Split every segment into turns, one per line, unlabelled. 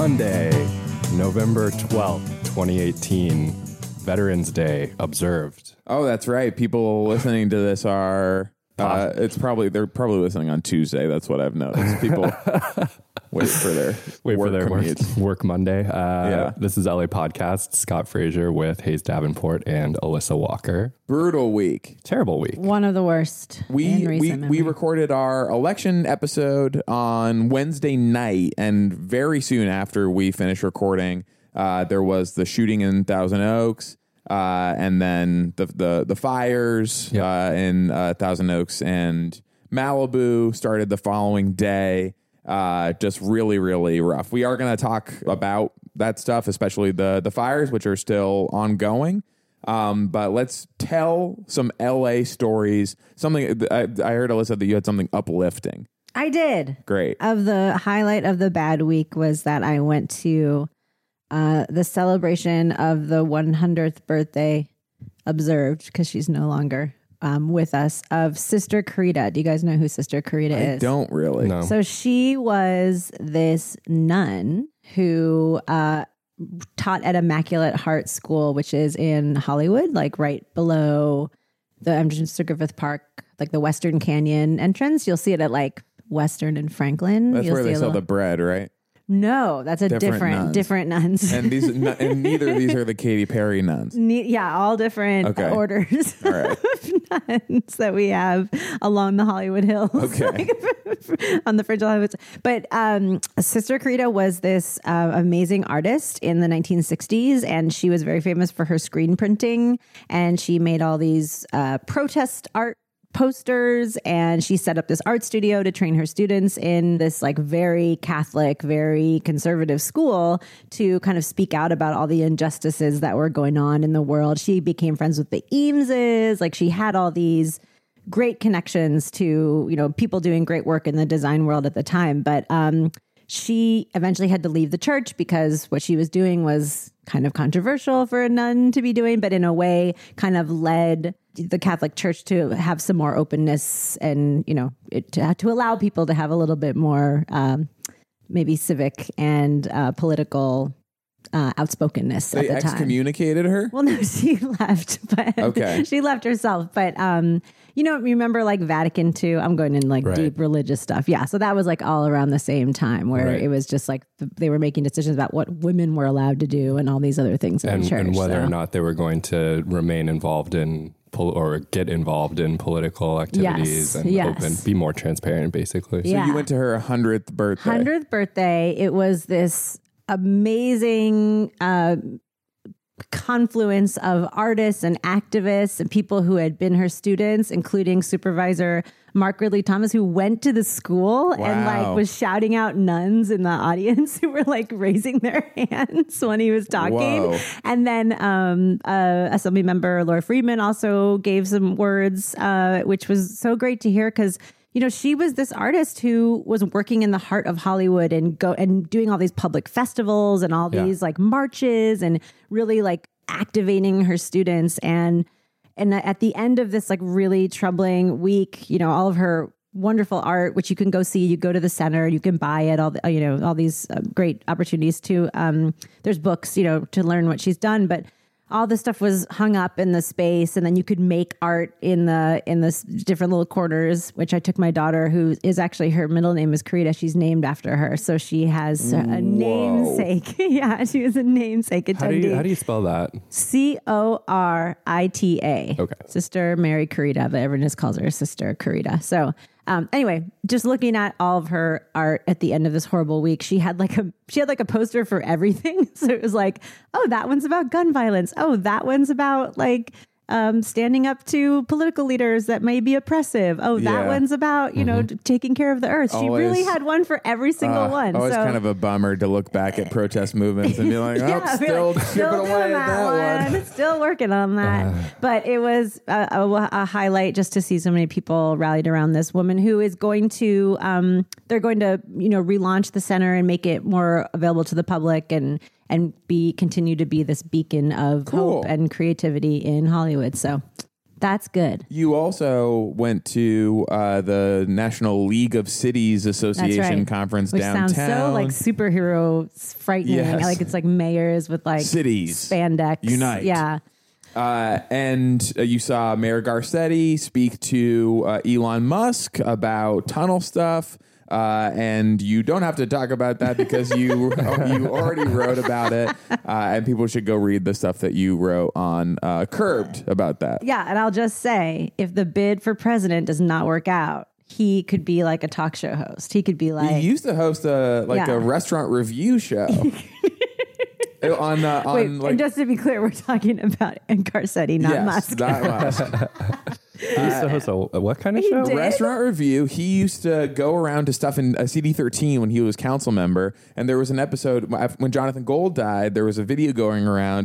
Monday, November 12th, 2018. Veterans Day observed.
Oh, that's right. People listening to this are they're probably listening on Tuesday. That's what I've noticed. People wait for their
work Monday.
Yeah.
This is LA Podcast. Scott Frazier with Hayes Davenport and Alyssa Walker.
Brutal week.
Terrible week.
One of the worst.
We recorded our election episode on Wednesday night, and very soon after we finished recording, there was the shooting in Thousand Oaks. And then the fires in Thousand Oaks and Malibu started the following day. Just really, really rough. We are going to talk about that stuff, especially the fires, which are still ongoing. But let's tell some LA stories. Something I heard, Alyssa, that you had something uplifting.
I did.
Great.
The highlight of the bad week was that I went to the celebration of the 100th birthday observed, because she's no longer with us, of Sister Carita. Do you guys know who Sister Carita is?
I don't really.
No.
So she was this nun who taught at Immaculate Heart School, which is in Hollywood, like right below the entrance to Griffith Park, like the Western Canyon entrance. You'll see it at like Western and Franklin.
That's
You'll
where
see
they sell the bread, right?
No, that's a different nuns.
And and neither of these are the Katy Perry nuns.
All different orders
All right.
of nuns that we have along the Hollywood Hills.
Okay.
On the fringe of Hollywood. But Sister Carita was this amazing artist in the 1960s, and she was very famous for her screen printing, and she made all these protest art posters, and she set up this art studio to train her students in this like very Catholic, very conservative school to kind of speak out about all the injustices that were going on in the world. She became friends with the Eameses. Like, she had all these great connections to, people doing great work in the design world at the time. But she eventually had to leave the church because what she was doing was kind of controversial for a nun to be doing, but in a way kind of led the Catholic Church to have some more openness and, to allow people to have a little bit more maybe civic and political outspokenness at the time.
They excommunicated her?
Well, no, she left. But
okay.
She left herself. But, remember like Vatican II? I'm going in like deep religious stuff. Yeah. So that was like all around the same time where it was just like they were making decisions about what women were allowed to do and all these other things in the church.
And whether or not they were going to remain involved in or get involved in political activities and be more transparent, basically.
So you went to her 100th birthday.
100th birthday. It was this amazing confluence of artists and activists and people who had been her students, including supervisor Mark Ridley Thomas, who went to the school and like was shouting out nuns in the audience who were like raising their hands when he was talking.
Whoa.
And then Assembly member Laura Friedman also gave some words, which was so great to hear because she was this artist who was working in the heart of Hollywood and doing all these public festivals and all these like marches and really like activating her students. And at the end of this like really troubling week, all of her wonderful art, which you can go see, you go to the center, you can buy it, all these great opportunities to, there's books, to learn what she's done, but all this stuff was hung up in the space, and then you could make art in the different little corners, which I took my daughter, who is actually, her middle name is Carita. She's named after her. So she has a namesake. Yeah, she was a namesake attendee.
How do you spell that?
Corita.
Okay.
Sister Mary Carita, but everyone just calls her Sister Carita. So anyway, just looking at all of her art at the end of this horrible week, she had like a poster for everything. So it was like, oh, that one's about gun violence. Oh, that one's about like standing up to political leaders that may be oppressive. Oh, that one's about, taking care of the earth. She really had one for every single one.
Always kind of a bummer to look back at protest movements and be like, still chipping away at that one.
Still working on that. But it was a highlight just to see so many people rallied around this woman who is going to, they're going to, relaunch the center and make it more available to the public and continue to be this beacon of hope and creativity in Hollywood. So That's good.
You also went to the National League of Cities Association conference
which
downtown.
Sounds so like superhero frightening.
Yes.
Like it's like mayors with like
cities
spandex.
unite.
Yeah.
And you saw Mayor Garcetti speak to Elon Musk about tunnel stuff. And you don't have to talk about that because you already wrote about it. And people should go read the stuff that you wrote on Curbed about that.
Yeah. And I'll just say, if the bid for president does not work out, he could be like a talk show host. He could be like...
He used to host a restaurant review show.
And just to be clear, we're talking about Garcetti, not Musk.
Not Musk.
He used to host a what kind of show?
did?
Restaurant review. He used to go around to stuff in CD13 when he was council member. And there was an episode when Jonathan Gold died. There was a video going around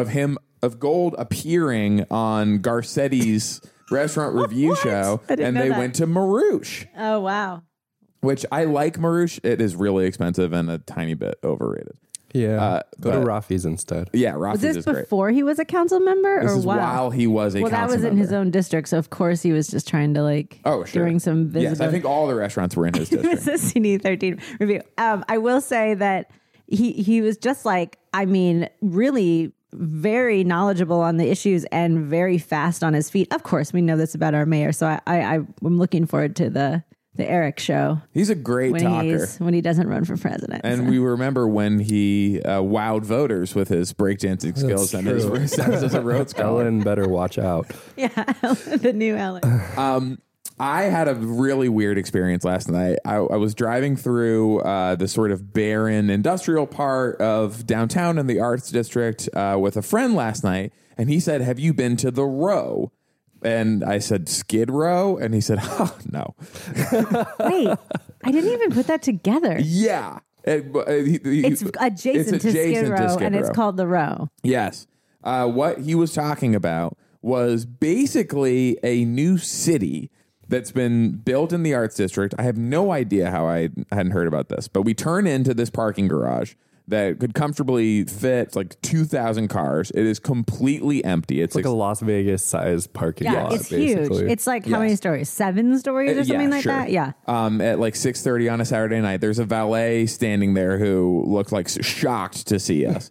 of Gold appearing on Garcetti's restaurant review show. And they went to Marouche.
Oh, wow.
Which I like Marouche. It is really expensive and a tiny bit overrated.
Yeah. Go to Rafi's instead.
Yeah, Rafi's
Was
is
this
great.
before he was a council member?
This
or
is while he was a council member.
Well, that was in his own district, so of course he was just trying to like doing some visibility.
Yes, I think all the restaurants were in his
It was
district.
a CD13 review. I will say that he was just like, I mean, really very knowledgeable on the issues and very fast on his feet. Of course, we know this about our mayor, so I'm looking forward to the Eric show.
He's a great talker.
When he doesn't run for president.
And we remember when he wowed voters with his breakdancing skills and his success as a road scholar.
Ellen better watch out.
Yeah, the new Ellen.
I had a really weird experience last night. I was driving through the sort of barren industrial part of downtown in the Arts District with a friend last night. And he said, "Have you been to the Row?" And I said, "Skid Row?" And he said, "Oh, no."
Wait, I didn't even put that together.
Yeah.
It's adjacent to Skid Row, and it's called the Row.
Yes. What he was talking about was basically a new city that's been built in the Arts District. I have no idea how I hadn't heard about this, but we turn into this parking garage that could comfortably fit like 2,000 cars. It is completely empty. It's
like a Las Vegas sized parking lot.
It's
basically
huge. It's like how many stories? 7 stories or something like that? Yeah.
At like 6:30 on a Saturday night, there's a valet standing there who looked like shocked to see us.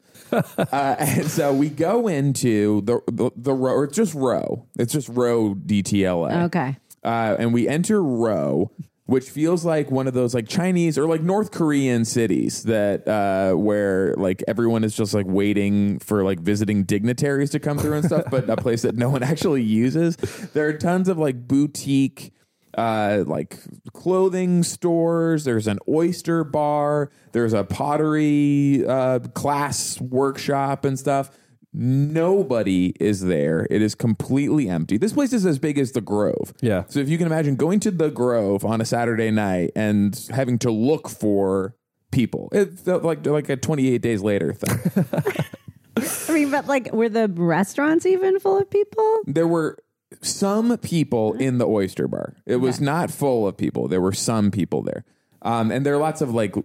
And so we go into the row. It's just Row. It's just Row DTLA.
Okay.
And we enter Row, which feels like one of those like Chinese or like North Korean cities that where like everyone is just like waiting for like visiting dignitaries to come through and stuff, but a place that no one actually uses. There are tons of like boutique like clothing stores. There's an oyster bar. There's a pottery class workshop and stuff. Nobody is there. It is completely empty. This place is as big as the Grove.
Yeah.
So if you can imagine going to the Grove on a Saturday night and having to look for people, it felt like a 28 Days Later thing.
I mean, but like, were the restaurants even full of people?
There were some people in the oyster bar. It was not full of people. There were some people there. And there are lots of like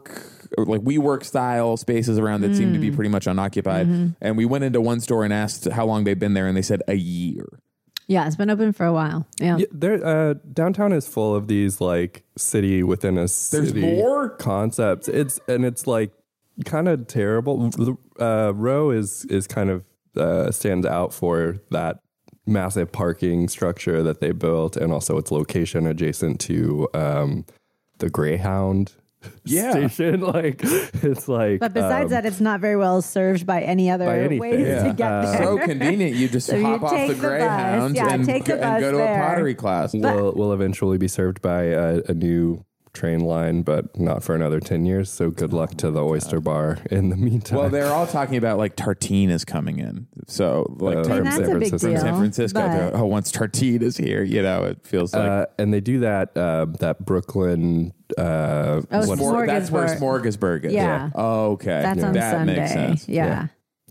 WeWork style spaces around that seem to be pretty much unoccupied. Mm-hmm. And we went into one store and asked how long they've been there, and they said a year.
Yeah, it's been open for a while. Yeah,
downtown is full of these like city within a city.
There's more
concepts. It's like kind of terrible. Row is kind of stands out for that massive parking structure that they built, and also its location adjacent to the Greyhound station. Like it's like,
but besides that, it's not very well served by any other ways to get there.
So convenient. You just hop off the Greyhound and go to a pottery class.
We'll eventually be served by a new train line, but not for another 10 years. So good luck to the oyster bar in the meantime.
Well, they're all talking about like Tartine is coming in. So like
that's a big deal.
San Francisco. Once Tartine is here, it feels like.
And they do that Brooklyn.
That's where Smorgasburg is.
Yeah.
Oh, okay.
That's on
that
Sunday.
Makes sense.
Yeah.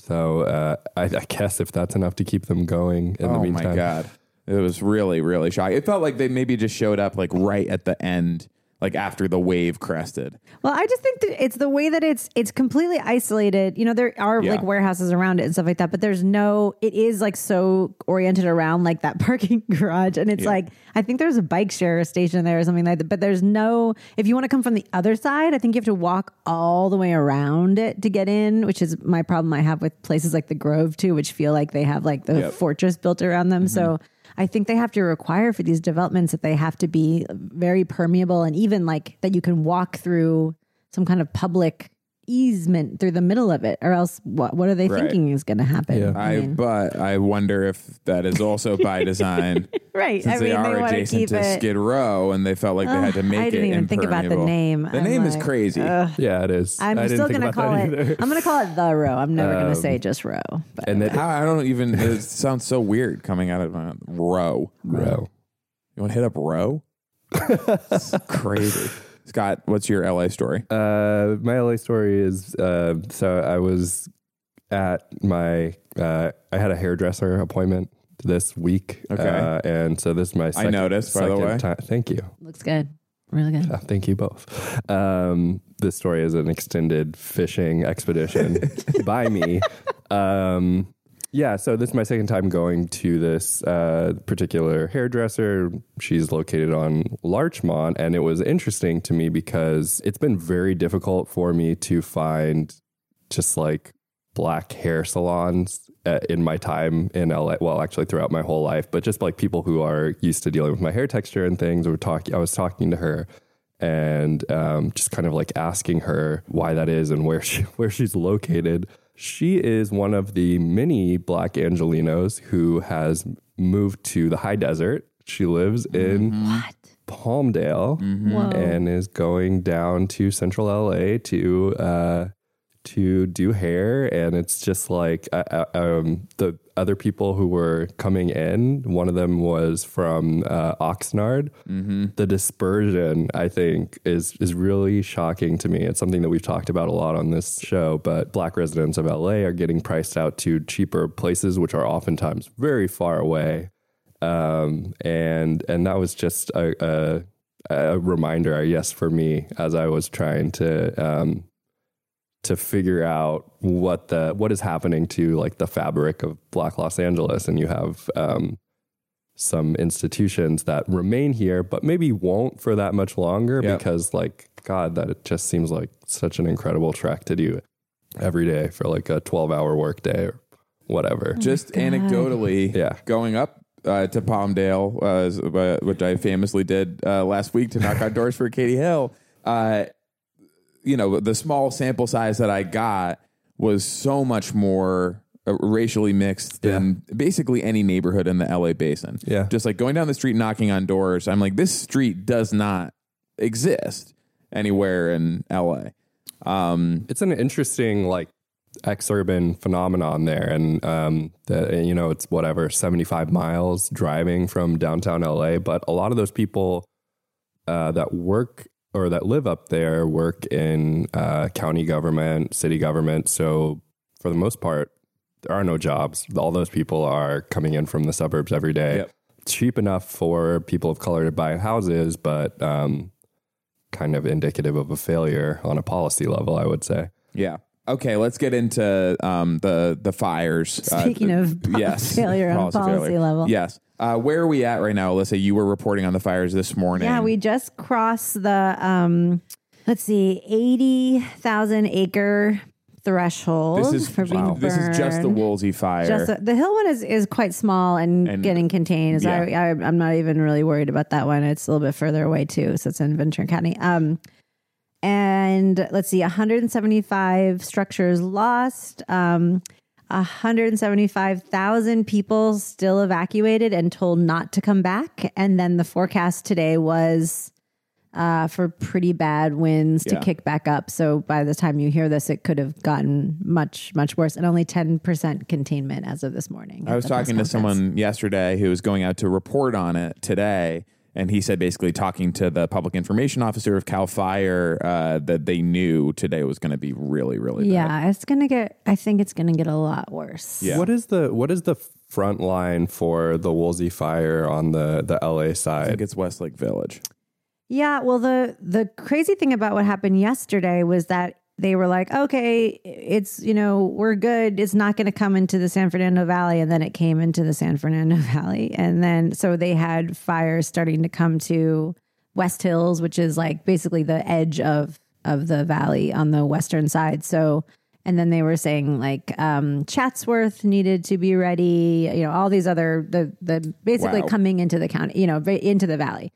So I guess if that's enough to keep them going in the meantime.
Oh my God. It was really, really shocking. It felt like they maybe just showed up like right at the end like after the wave crested.
Well, I just think that it's the way that it's completely isolated. You know, there are like warehouses around it and stuff like that, but it is like so oriented around like that parking garage. And it's like, I think there's a bike share station there or something like that, but there's no, if you want to come from the other side, I think you have to walk all the way around it to get in, which is my problem I have with places like the Grove too, which feel like they have like the fortress built around them. So I think they have to require for these developments that they have to be very permeable, and even like that you can walk through some kind of public easement through the middle of it, or else what are they thinking is going to happen?
Yeah.
But I wonder if that is also by design.
Right.
Since they are adjacent to Skid Row, and they felt like they had to make it.
I didn't even think about the name.
The name is crazy.
Yeah, it is.
I'm still going to call it. I'm going to call it the Row. I'm never going to say just Row. But.
And
I don't even. It sounds so weird coming out of Row.
Row.
You want to hit up Row? It's crazy. Scott, what's your LA story?
My LA story is so I was at I had a hairdresser appointment this week.
Okay.
And so this is my second,
I noticed, by the way.
time. Thank you.
Looks good. Really good.
Thank you both. This story is an extended fishing expedition by me. Yeah, so this is my second time going to this particular hairdresser. She's located on Larchmont, and it was interesting to me because it's been very difficult for me to find just like black hair salons in my time in LA. Well, actually throughout my whole life, but just like people who are used to dealing with my hair texture and things. I was talking to her and just kind of like asking her why that is and where she's located. She is one of the many Black Angelinos who has moved to the high desert. She lives in Palmdale and is going down to central LA to do hair. And it's just like the other people who were coming in, one of them was from Oxnard. The dispersion, I think, is really shocking to me. It's something that we've talked about a lot on this show, but Black residents of LA are getting priced out to cheaper places, which are oftentimes very far away. And that was just a reminder, I guess, for me as I was trying to figure out what is happening to like the fabric of Black Los Angeles. And you have some institutions that remain here, but maybe won't for that much longer because like, God, that it just seems like such an incredible trek to do every day for like a 12-hour work day or whatever.
Just anecdotally, going up to Palmdale, which I famously did last week to knock on doors for Katie Hill, you know, the small sample size that I got was so much more racially mixed than basically any neighborhood in the LA basin.
Yeah.
Just like going down the street, knocking on doors. I'm like, this street does not exist anywhere in LA.
It's an interesting like ex-urban phenomenon there. And, you know, it's 75 miles driving from downtown LA. But a lot of those people that work or that live up there work in county government, city government. So for the most part, there are no jobs. All those people are coming in from the suburbs every day.
Yep.
Cheap enough for people of color to buy houses, but kind of indicative of a failure on a policy level, I would say.
Yeah. Okay, let's get into the fires.
Speaking of failure on a policy level.
Yes. Where are we at right now, Alyssa? You were reporting on the fires this morning.
Yeah, we just crossed the, 80,000 acre threshold for being burned.
This is just the Woolsey fire.
The Hill one is quite small and getting contained. So I'm not even really worried about that one. It's a little bit further away too, so it's in Ventura County. And let's see, 175 structures lost, 175,000 people still evacuated and told not to come back. And then the forecast today was for pretty bad winds to kick back up. So by the time you hear this, it could have gotten much, much worse, and only 10% containment as of this morning.
I was talking to someone yesterday who was going out to report on it today. And he said basically talking to the public information officer of CAL FIRE that they knew today was going to be really, really bad.
Yeah, I think it's going to get a lot worse.
Yeah. What is the front line for the Woolsey fire on the LA side?
I think it's Westlake Village.
Yeah, well, the crazy thing about what happened yesterday was that they were like, okay, it's, we're good. It's not going to come into the San Fernando Valley. And then it came into the San Fernando Valley. And then so they had fires starting to come to West Hills, which is like basically the edge of the valley on the western side. So, and then they were saying like Chatsworth needed to be ready, all these other, the basically coming into the county, into the valley.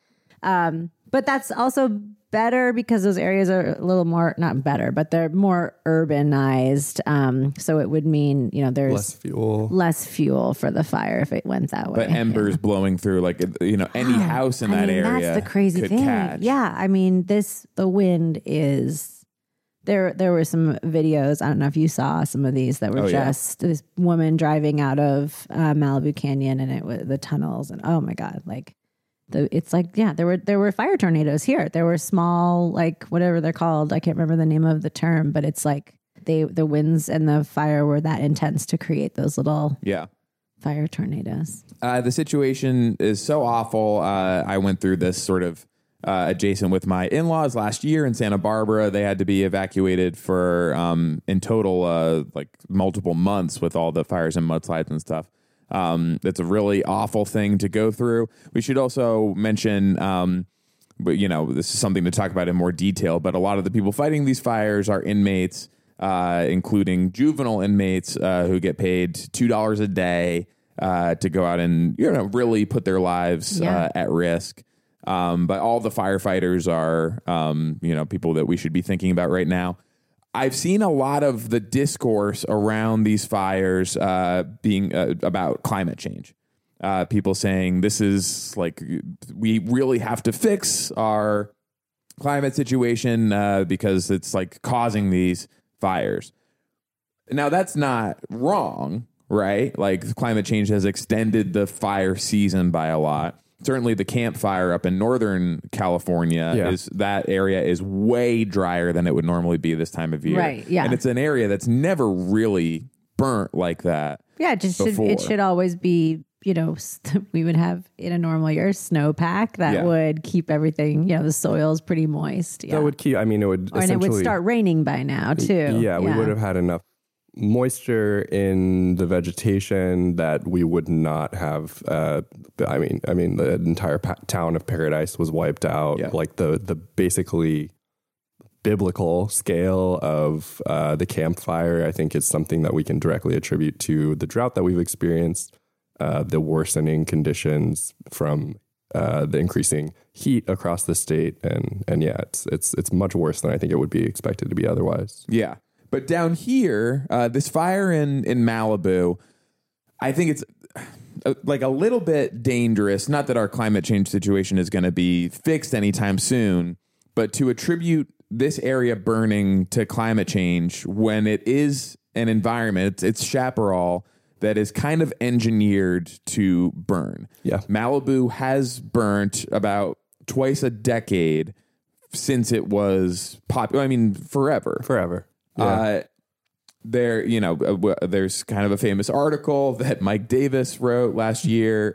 But that's also better because those areas are a little more, not better, but they're more urbanized. So it would mean, there's less fuel for the fire if it went that way.
But embers blowing through, like, any house in that area.
That's the crazy thing.
Catch.
Yeah. I mean, the wind is there. There were some videos. I don't know if you saw some of these that were this woman driving out of Malibu Canyon and it was the tunnels and oh my God, like, it's like, yeah, there were fire tornadoes here. There were small, like whatever they're called. I can't remember the name of the term, but it's like the winds and the fire were that intense to create those little fire tornadoes.
The situation is so awful. I went through this sort of adjacent with my in-laws last year in Santa Barbara. They had to be evacuated for in total like multiple months with all the fires and mudslides and stuff. It's a really awful thing to go through. We should also mention, but this is something to talk about in more detail, but a lot of the people fighting these fires are inmates, including juvenile inmates, who get paid $2 a day, to go out and, really put their lives, at risk. But all the firefighters are, people that we should be thinking about right now. I've seen a lot of the discourse around these fires being about climate change. People saying this is like, we really have to fix our climate situation because it's like causing these fires. Now, that's not wrong, right? Like climate change has extended the fire season by a lot. Certainly the Camp Fire up in Northern California that area is way drier than it would normally be this time of year.
Right. Yeah.
And it's an area that's never really burnt like that.
Yeah. It should always be, we would have in a normal year snowpack that would keep everything, the soil's pretty moist. Yeah.
That would keep, it would
and it would start raining by now too.
Yeah. We would have had enough moisture in the vegetation that we would not have the entire town of Paradise was wiped out. Like the basically biblical scale of the Camp Fire, I think, is something that we can directly attribute to the drought that we've experienced, the worsening conditions from the increasing heat across the state, and it's much worse than I think it would be expected to be otherwise.
Yeah. But down here, this fire in Malibu, I think it's like a little bit dangerous. Not that our climate change situation is going to be fixed anytime soon, but to attribute this area burning to climate change when it is an environment, it's chaparral that is kind of engineered to burn. Yeah. Malibu has burnt about twice a decade since it was popular. Forever. Yeah. There's kind of a famous article that Mike Davis wrote 22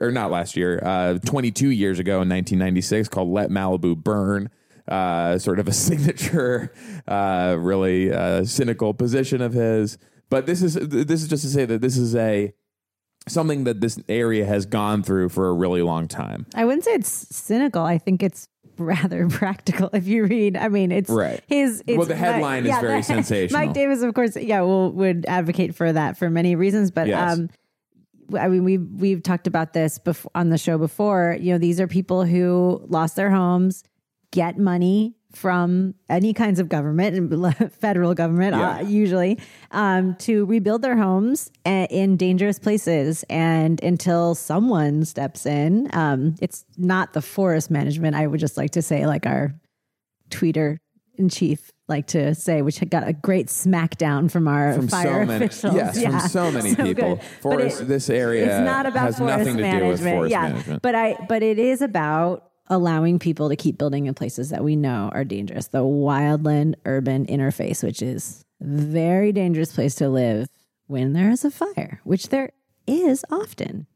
years ago in 1996 called Let Malibu Burn, sort of a signature, really cynical position of his. But this is just to say that this is something that this area has gone through for a really long time.
I wouldn't say it's cynical. I think it's rather practical. If you read, it's right.
The headline is very sensational.
Mike Davis, of course, would advocate for that for many reasons. But we've talked about this on the show before. These are people who lost their homes, get money from any kinds of government and federal government, usually, to rebuild their homes in dangerous places. And until someone steps in, it's not the forest management. I would just like to say, like our tweeter in chief like to say, which got a great smackdown from fire officials.
Yes, from so many people. This area
it's not about
has nothing to do with forest management.
But it is about allowing people to keep building in places that we know are dangerous. The wildland urban interface, which is a very dangerous place to live when there is a fire, which there is often.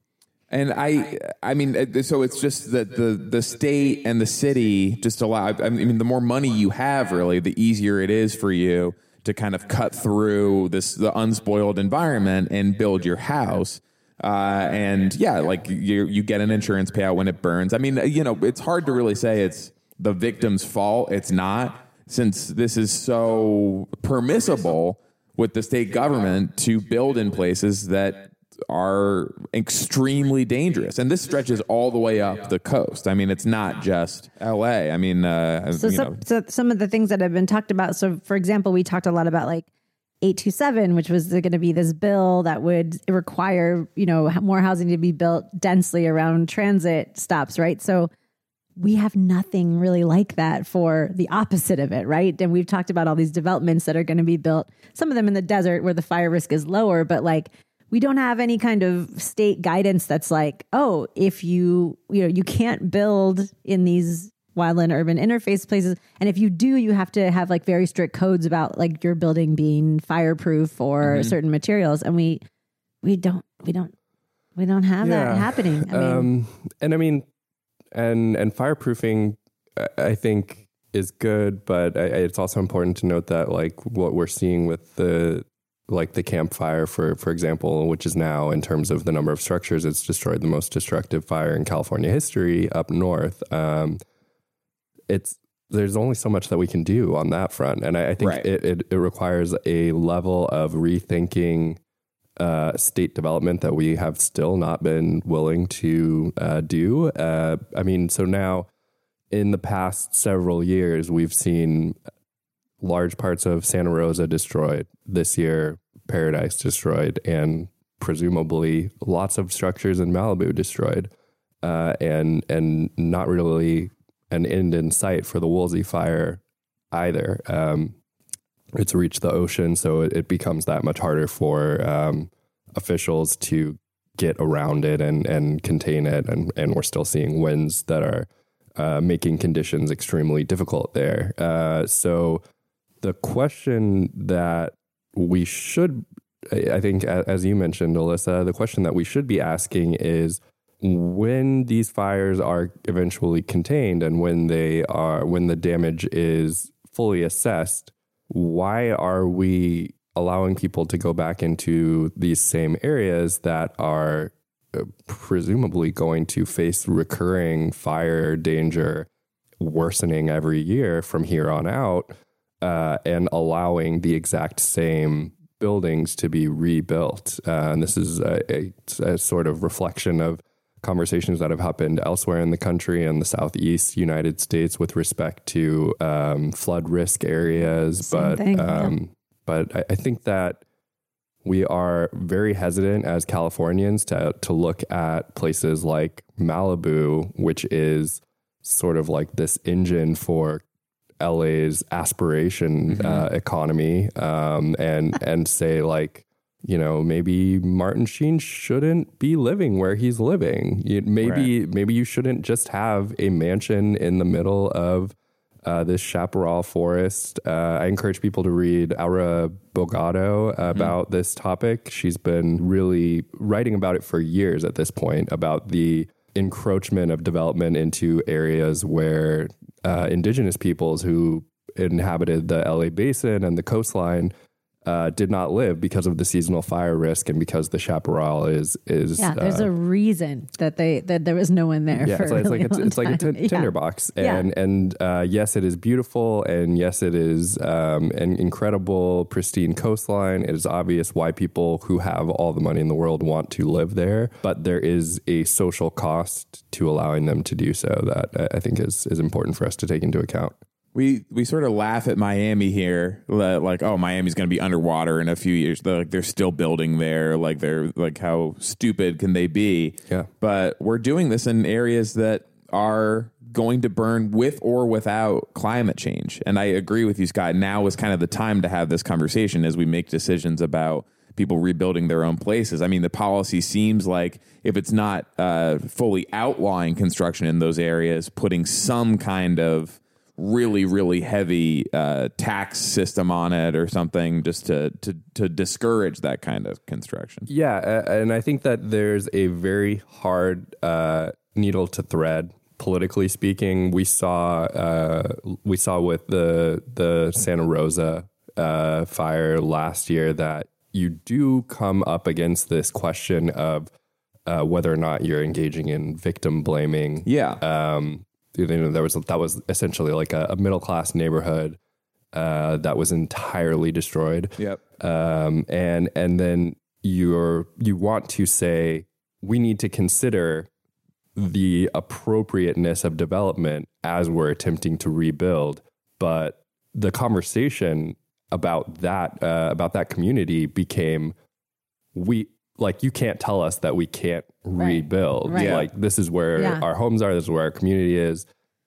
And I mean, so it's just that the state and the city just allow. I mean, the more money you have, really, the easier it is for you to kind of cut through the unspoiled environment and build your house. And yeah, like you get an insurance payout when it burns. I mean, it's hard to really say it's the victim's fault. It's not, since this is so permissible with the state government to build in places that are extremely dangerous. And this stretches all the way up the coast. I mean, it's not just LA. I mean,
so some of the things that have been talked about. So for example, we talked a lot about like 827, which was going to be this bill that would require, more housing to be built densely around transit stops, right? So we have nothing really like that for the opposite of it, right? And we've talked about all these developments that are going to be built, some of them in the desert where the fire risk is lower, but like we don't have any kind of state guidance that's like, oh, if you can't build in these wildland urban interface places. And if you do, you have to have like very strict codes about like your building being fireproof or certain materials. And we don't have that happening.
And fireproofing, I think, is good, but it's also important to note that like what we're seeing with the Camp Fire, for example, which is now in terms of the number of structures, it's destroyed the most destructive fire in California history up north. There's only so much that we can do on that front, and I think it requires a level of rethinking state development that we have still not been willing to do. So now in the past several years, we've seen large parts of Santa Rosa destroyed. This year, Paradise destroyed, and presumably lots of structures in Malibu destroyed, and not really an end in sight for the Woolsey fire either. It's reached the ocean, so it becomes that much harder for officials to get around it and contain it, and we're still seeing winds that are making conditions extremely difficult there. So the question that we should, I think, as you mentioned, Alyssa, the question that we should be asking is, when these fires are eventually contained and when the damage is fully assessed, why are we allowing people to go back into these same areas that are presumably going to face recurring fire danger worsening every year from here on out, and allowing the exact same buildings to be rebuilt? And this is a sort of reflection of conversations that have happened elsewhere in the country and the Southeast United States with respect to flood risk areas. But I think that we are very hesitant as Californians to look at places like Malibu, which is sort of like this engine for LA's aspiration economy, and say like, maybe Martin Sheen shouldn't be living where he's living. Maybe you shouldn't just have a mansion in the middle of this chaparral forest. I encourage people to read Aura Bogado about this topic. She's been really writing about it for years at this point, about the encroachment of development into areas where indigenous peoples who inhabited the LA basin and the coastline did not live because of the seasonal fire risk and because the chaparral is
there's a reason that there was no one there.
It's like a tinderbox, and yes, it is beautiful, and yes, it is an incredible, pristine coastline. It is obvious why people who have all the money in the world want to live there, but there is a social cost to allowing them to do so that I think is important for us to take into account.
We sort of laugh at Miami here, like, oh, Miami's going to be underwater in a few years. They're still building there. They're how stupid can they be?
Yeah.
But we're doing this in areas that are going to burn with or without climate change. And I agree with you, Scott. Now is kind of the time to have this conversation as we make decisions about people rebuilding their own places. I mean, the policy seems like if it's not fully outlawing construction in those areas, putting some kind of really, really heavy tax system on it or something, just to discourage that kind of construction.
Yeah, and I think that there's a very hard needle to thread, politically speaking. We saw with the Santa Rosa fire last year that you do come up against this question of whether or not you're engaging in victim blaming.
Yeah.
That was essentially like a middle class neighborhood that was entirely destroyed.
Yep.
And then you want to say we need to consider the appropriateness of development as we're attempting to rebuild, but the conversation about that community became you can't tell us that we can't rebuild.
Right.
Like this is where our homes are. This is where our community is.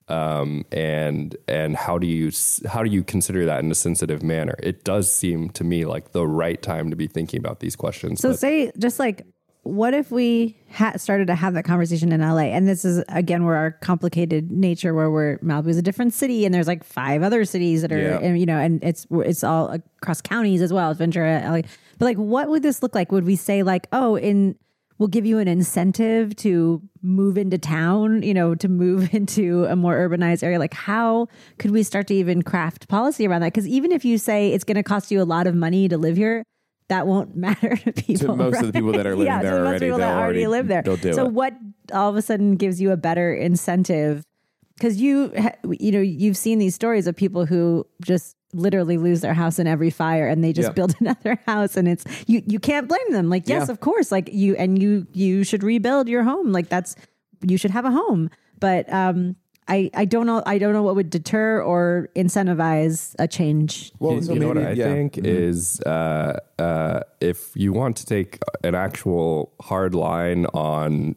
And how do you consider that in a sensitive manner? It does seem to me like the right time to be thinking about these questions.
So say just like, what if we started to have that conversation in LA? And this is again where our complicated nature, where Malibu is a different city, and there's like 5 other cities that are, and it's all across counties as well, Ventura, LA. But like, what would this look like? Would we say like, we'll give you an incentive to move into town, to move into a more urbanized area? Like, how could we start to even craft policy around that? Because even if you say it's going to cost you a lot of money to live here, that won't matter to people.
To most of the people that are living there already,
people that already live there.
They'll do
so
it.
What all of a sudden gives you a better incentive? Because you've seen these stories of people who just literally lose their house in every fire, and they just build another house, and it's you can't blame them. Like, yes, of course, like you should rebuild your home. Like you should have a home, but I don't know what would deter or incentivize a change.
Well, you know what I think is if you want to take an actual hard line on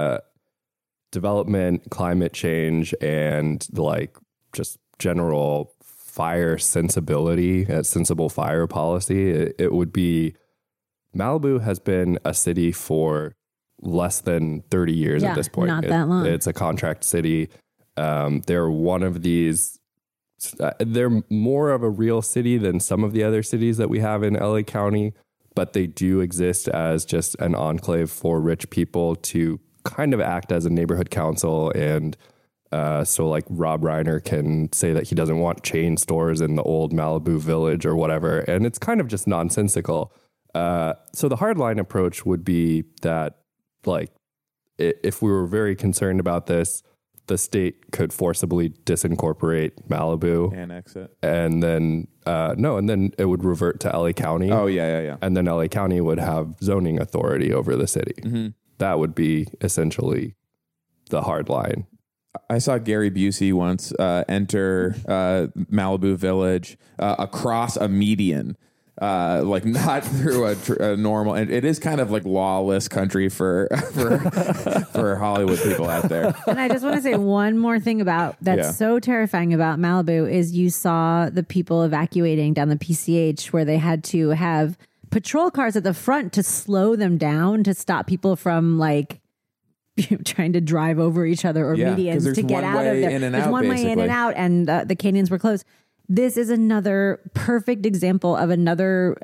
development, climate change, and like just general fire sensibility, sensible fire policy, it would be Malibu has been a city for less than 30 years at this point.
Not that long.
It's a contract city. They're one of these, they're more of a real city than some of the other cities that we have in LA County, but they do exist as just an enclave for rich people to kind of act as a neighborhood council. And so like Rob Reiner can say that he doesn't want chain stores in the old Malibu village or whatever. And it's kind of just nonsensical. So the hardline approach would be that, like, if we were very concerned about this, the state could forcibly disincorporate Malibu,
annex it,
and then and then it would revert to LA County.
Oh yeah.
And then LA County would have zoning authority over the city. Mm-hmm. That would be essentially the hard line.
I saw Gary Busey once enter Malibu Village across a median. Like not through a normal, and it is kind of like lawless country for Hollywood people out there.
And I just want to say one more thing about that's so terrifying about Malibu is you saw the people evacuating down the PCH where they had to have patrol cars at the front to slow them down to stop people from like trying to drive over each other or medians to get out of there. There's one way in and out, and the canyons were closed. This is another perfect example of another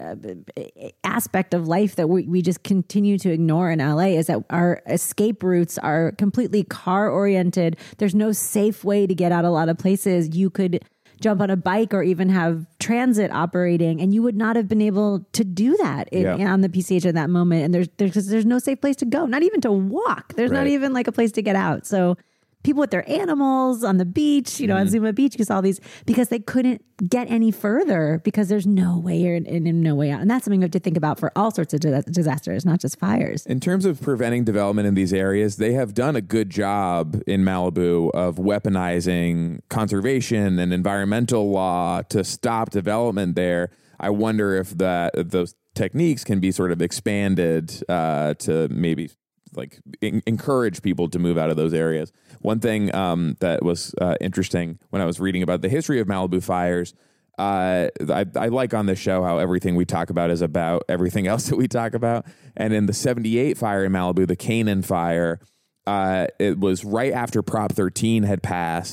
aspect of life that we just continue to ignore in LA, is that our escape routes are completely car oriented. There's no safe way to get out a lot of places. You could jump on a bike or even have transit operating, and you would not have been able to do that on the PCH at that moment. And there's no safe place to go, not even to walk. There's not even like a place to get out. So people with their animals on the beach, on Zuma Beach, you saw these because they couldn't get any further because there's no way in and no way out. And that's something we have to think about for all sorts of disasters, not just fires.
In terms of preventing development in these areas, they have done a good job in Malibu of weaponizing conservation and environmental law to stop development there. I wonder if those techniques can be sort of expanded to maybe like encourage people to move out of those areas. One thing that was interesting when I was reading about the history of Malibu fires, I like on this show how everything we talk about is about everything else that we talk about. And in the 78 fire in Malibu, the Canaan fire, it was right after Prop 13 had passed,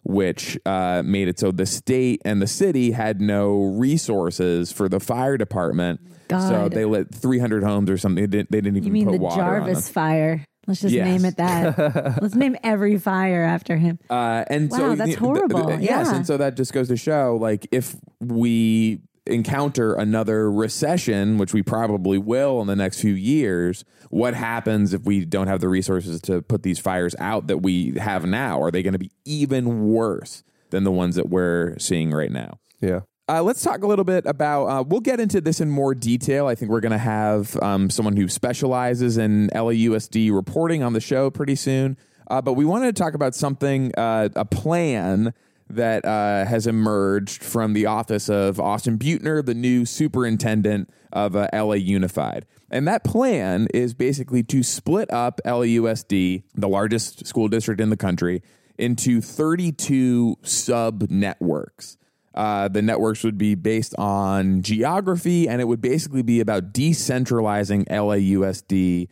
which made it so the state and the city had no resources for the fire department.
God.
So they lit 300 homes or something. They didn't even
You mean
put
the
water on them.
Jarvis fire? Let's just
Yes.
name it that. Let's name every fire after him.
And
Wow,
so
that's horrible.
Yes,
Yeah.
and so that just goes to show, like, if we encounter another recession, which we probably will in the next few years, what happens if we don't have the resources to put these fires out that we have now? Are they going to be even worse than the ones that we're seeing right now?
Yeah.
Let's talk a little bit about, we'll get into this in more detail. I think we're going to have someone who specializes in LAUSD reporting on the show pretty soon. But we wanted to talk about something, a plan that has emerged from the office of Austin Buettner, the new superintendent of LA Unified. And that plan is basically to split up LAUSD, the largest school district in the country, into 32 sub-networks. The networks would be based on geography, and it would basically be about decentralizing LAUSD,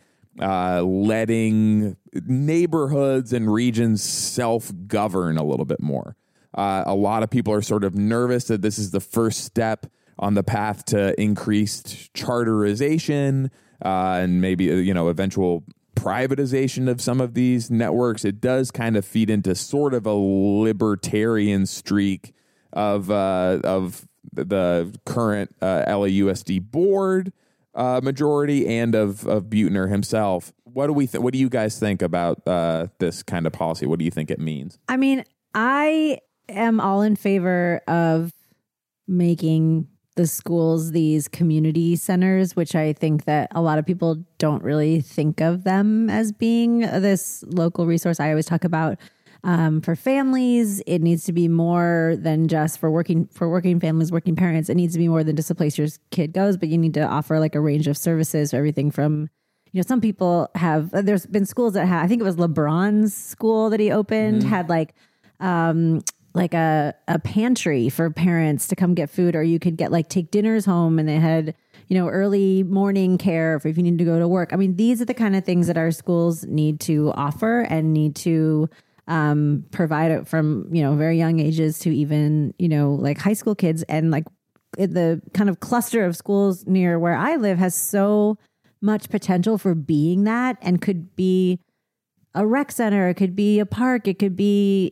letting neighborhoods and regions self-govern a little bit more. A lot of people are sort of nervous that this is the first step on the path to increased charterization and maybe, eventual privatization of some of these networks. It does kind of feed into sort of a libertarian streak of the current LAUSD board majority and of Buettner himself. What do you guys think about this kind of policy? What do you think it means?
I mean, I am all in favor of making the schools these community centers, which I think that a lot of people don't really think of them as being this local resource. I always talk about for families, it needs to be more than just for working families, working parents. It needs to be more than just a place your kid goes, but you need to offer like a range of services, everything from, some people have, there's been schools that have, I think it was LeBron's school that he opened, had like a pantry for parents to come get food, or you could take dinners home, and they had, early morning care for if you need to go to work. I mean, these are the kind of things that our schools need to offer and need to provide it from, very young ages to even, like high school kids. And like the kind of cluster of schools near where I live has so much potential for being that, and could be a rec center, it could be a park, it could be,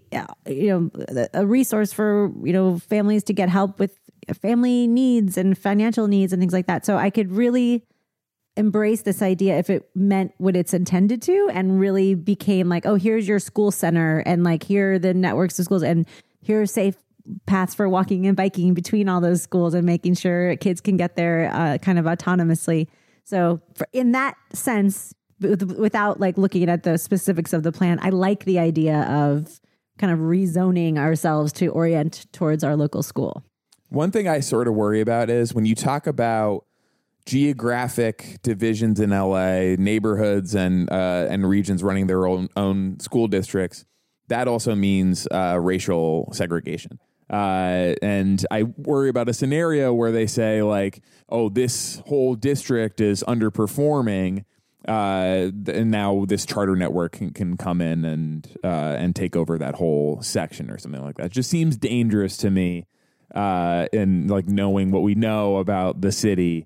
a resource for, families to get help with family needs and financial needs and things like that. So I could really embrace this idea if it meant what it's intended to, and really became like, oh, here's your school center, and like here are the networks of schools, and here are safe paths for walking and biking between all those schools, and making sure kids can get there kind of autonomously. So in that sense, without like looking at the specifics of the plan, I like the idea of kind of rezoning ourselves to orient towards our local school.
One thing I sort of worry about is when you talk about geographic divisions in LA, neighborhoods and regions running their own school districts, that also means racial segregation. And I worry about a scenario where they say like, oh, this whole district is underperforming, and now this charter network can come in and take over that whole section or something like that. It just seems dangerous to me, in like knowing what we know about the city,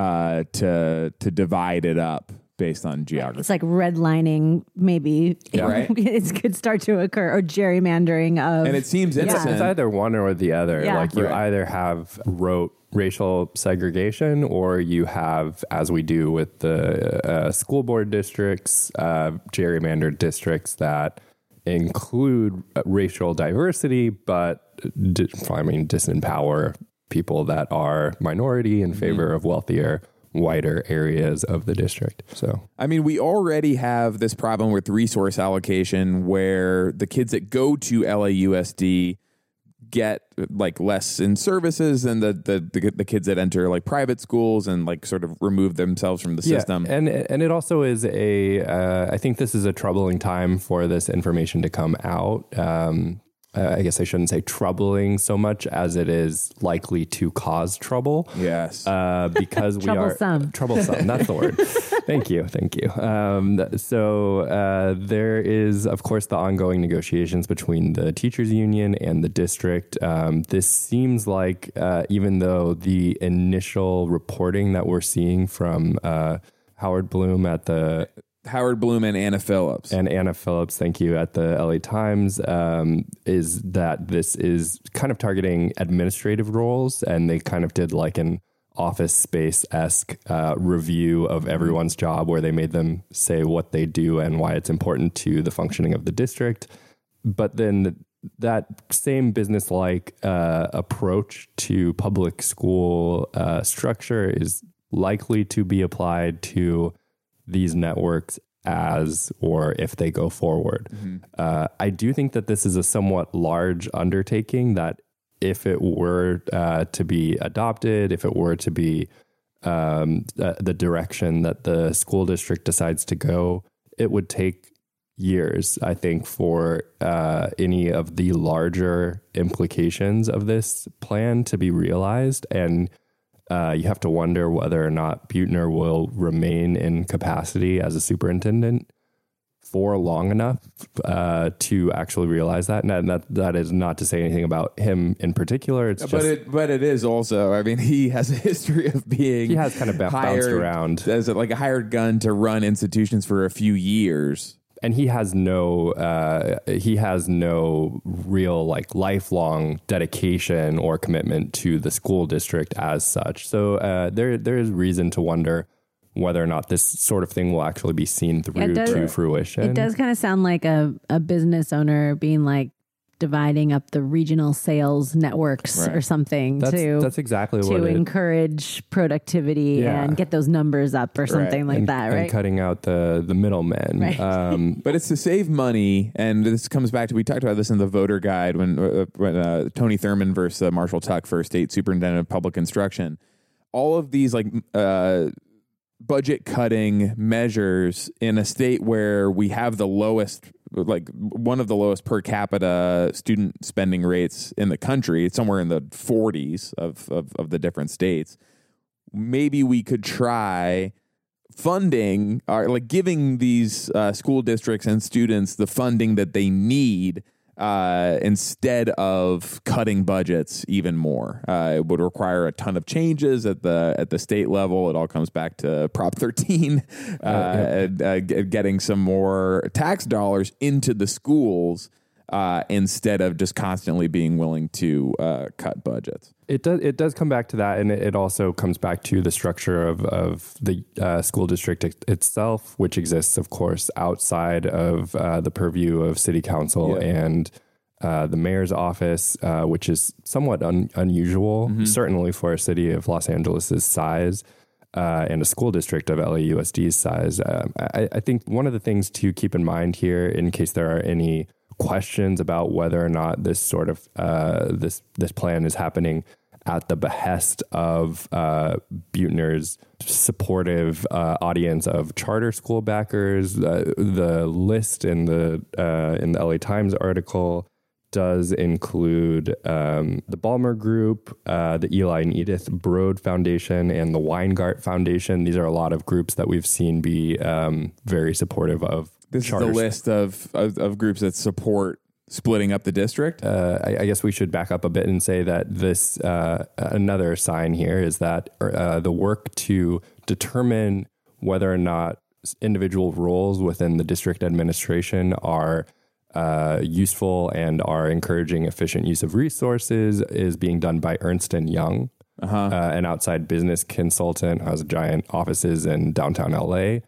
to divide it up based on geography.
It's like redlining, maybe.
Yeah, right.
It could start to occur, or gerrymandering of.
And it seems innocent.
It's either one or the other.
Yeah.
Like you
Right.
either have racial segregation, or you have, as we do with the school board districts, gerrymandered districts that include racial diversity, but disempower people that are minority in favor of wealthier, whiter areas of the district. So,
I mean, we already have this problem with resource allocation where the kids that go to LAUSD get like less in services than the kids that enter like private schools and like sort of remove themselves from the system.
And it also is I think this is a troubling time for this information to come out. I guess I shouldn't say troubling so much as it is likely to cause trouble.
Yes.
Because we
Troublesome.
are troublesome. That's the word. Thank you. So there is, of course, the ongoing negotiations between the teachers union and the district. This seems like, even though the initial reporting that we're seeing from Howard Bloom at the
Howard Bloom and Anna Phillips.
Thank you, at the LA Times, is that this is kind of targeting administrative roles, and they kind of did like an Office Space-esque review of everyone's job, where they made them say what they do and why it's important to the functioning of the district. But then that same business-like approach to public school structure is likely to be applied to these networks or if they go forward. I do think that this is a somewhat large undertaking that if it were to be adopted, if it were to be the direction that the school district decides to go, it would take years, I think, for any of the larger implications of this plan to be realized. And you have to wonder whether or not Buettner will remain in capacity as a superintendent for long enough to actually realize that. And that is not to say anything about him in particular. It's just,
but it is also. I mean, he has a history of being.
He has kind of bounced around
as like a hired gun to run institutions for a few years.
And he has no real like lifelong dedication or commitment to the school district as such. So there is reason to wonder whether or not this sort of thing will actually be seen through to fruition.
It does kind of sound like a business owner being like dividing up the regional sales networks or something
that's exactly what
to encourage productivity and get those numbers up or something like that, right?
And cutting out the middlemen.
Right.
But it's to save money, and this comes back to, we talked about this in the voter guide when Tony Thurmond versus Marshall Tuck for state superintendent of public instruction. All of these like budget cutting measures in a state where we have the lowest, like one of the lowest per capita student spending rates in the country. It's somewhere in the 40s of the different states. Maybe we could try funding, or like giving these school districts and students the funding that they need instead of cutting budgets even more. It would require a ton of changes at the state level. It all comes back to Prop 13, getting some more tax dollars into the schools instead of just constantly being willing to cut budgets.
It does come back to that, and it also comes back to the structure of the school district itself, which exists, of course, outside of the purview of city council and the mayor's office, which is somewhat unusual, certainly for a city of Los Angeles' size and a school district of LAUSD's size. I think one of the things to keep in mind here, in case there are any questions about whether or not this sort of this plan is happening at the behest of Buettner's supportive audience of charter school backers. The list in the LA Times article does include the Ballmer Group, the Eli and Edith Broad Foundation, and the Weingart Foundation. These are a lot of groups that we've seen be very supportive of.
This is the list of groups that support splitting up the district.
I guess we should back up a bit and say that this another sign here is that the work to determine whether or not individual roles within the district administration are useful and are encouraging efficient use of resources is being done by Ernst & Young, an outside business consultant, has giant offices in downtown LA.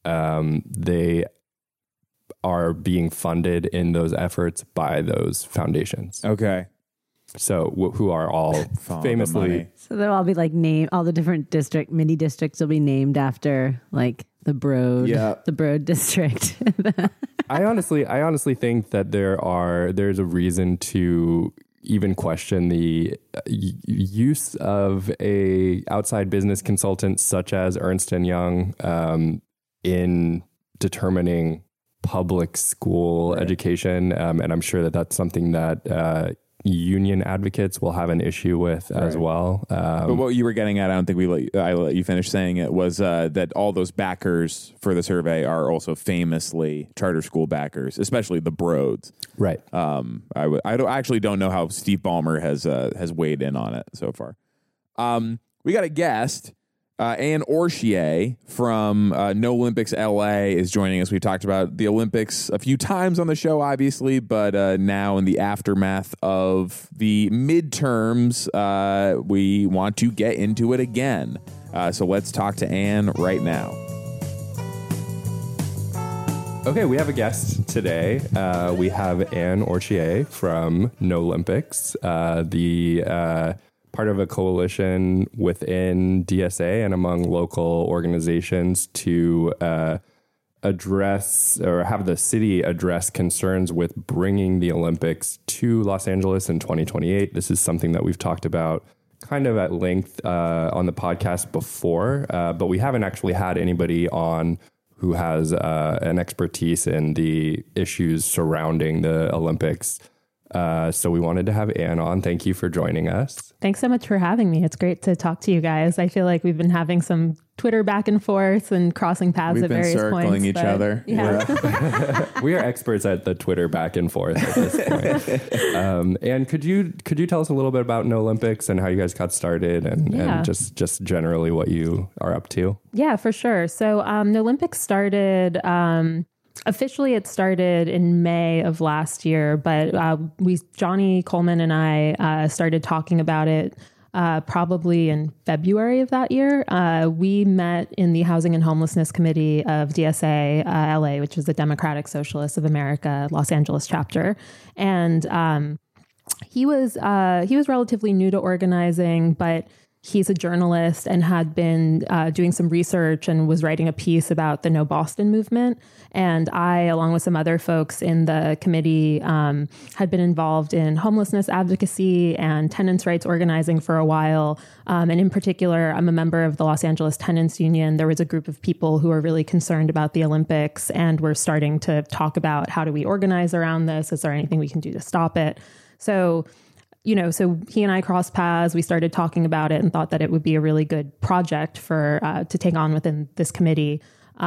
They are being funded in those efforts by those foundations.
Okay.
So who are all famously...
So they'll all be like all the different mini districts will be named after like the Broad district.
I honestly think that there's a reason to even question the use of a outside business consultant such as Ernst & Young in determining public school education. And I'm sure that that's something that union advocates will have an issue with as well.
But what you were getting at, I don't think I let you finish saying it, was that all those backers for the survey are also famously charter school backers, especially the Broads.
Right.
I actually don't know how Steve Ballmer has weighed in on it so far. We got a guest. Anne Orchier from No Olympics LA is joining us. We talked about the Olympics a few times on the show, obviously, but now in the aftermath of the midterms, we want to get into it again. So let's talk to Anne right now.
Okay, we have a guest today. We have Anne Orchier from No Olympics, part of a coalition within DSA and among local organizations to address or have the city address concerns with bringing the Olympics to Los Angeles in 2028. This is something that we've talked about kind of at length on the podcast before, but we haven't actually had anybody on who has an expertise in the issues surrounding the Olympics. So we wanted to have Anne on. Thank you for joining us.
Thanks so much for having me. It's great to talk to you guys. I feel like we've been having some Twitter back and forth and crossing paths at various points.
We've been circling each other.
Yeah.
We are experts at the Twitter back and forth at this point. And could you tell us a little bit about No Olympics and how you guys got started and just generally what you are up to?
Yeah, for sure. So No Olympics started... Officially, it started in May of last year, but Johnny Coleman and I started talking about it probably in February of that year. We met in the Housing and Homelessness Committee of DSA LA, which is the Democratic Socialists of America Los Angeles chapter, and he was relatively new to organizing, but he's a journalist and had been doing some research and was writing a piece about the No Boston movement. And I, along with some other folks in the committee, had been involved in homelessness advocacy and tenants' rights organizing for a while. And in particular, I'm a member of the Los Angeles Tenants Union. There was a group of people who were really concerned about the Olympics and were starting to talk about how do we organize around this? Is there anything we can do to stop it? So he and I crossed paths. We started talking about it and thought that it would be a really good project for to take on within this committee.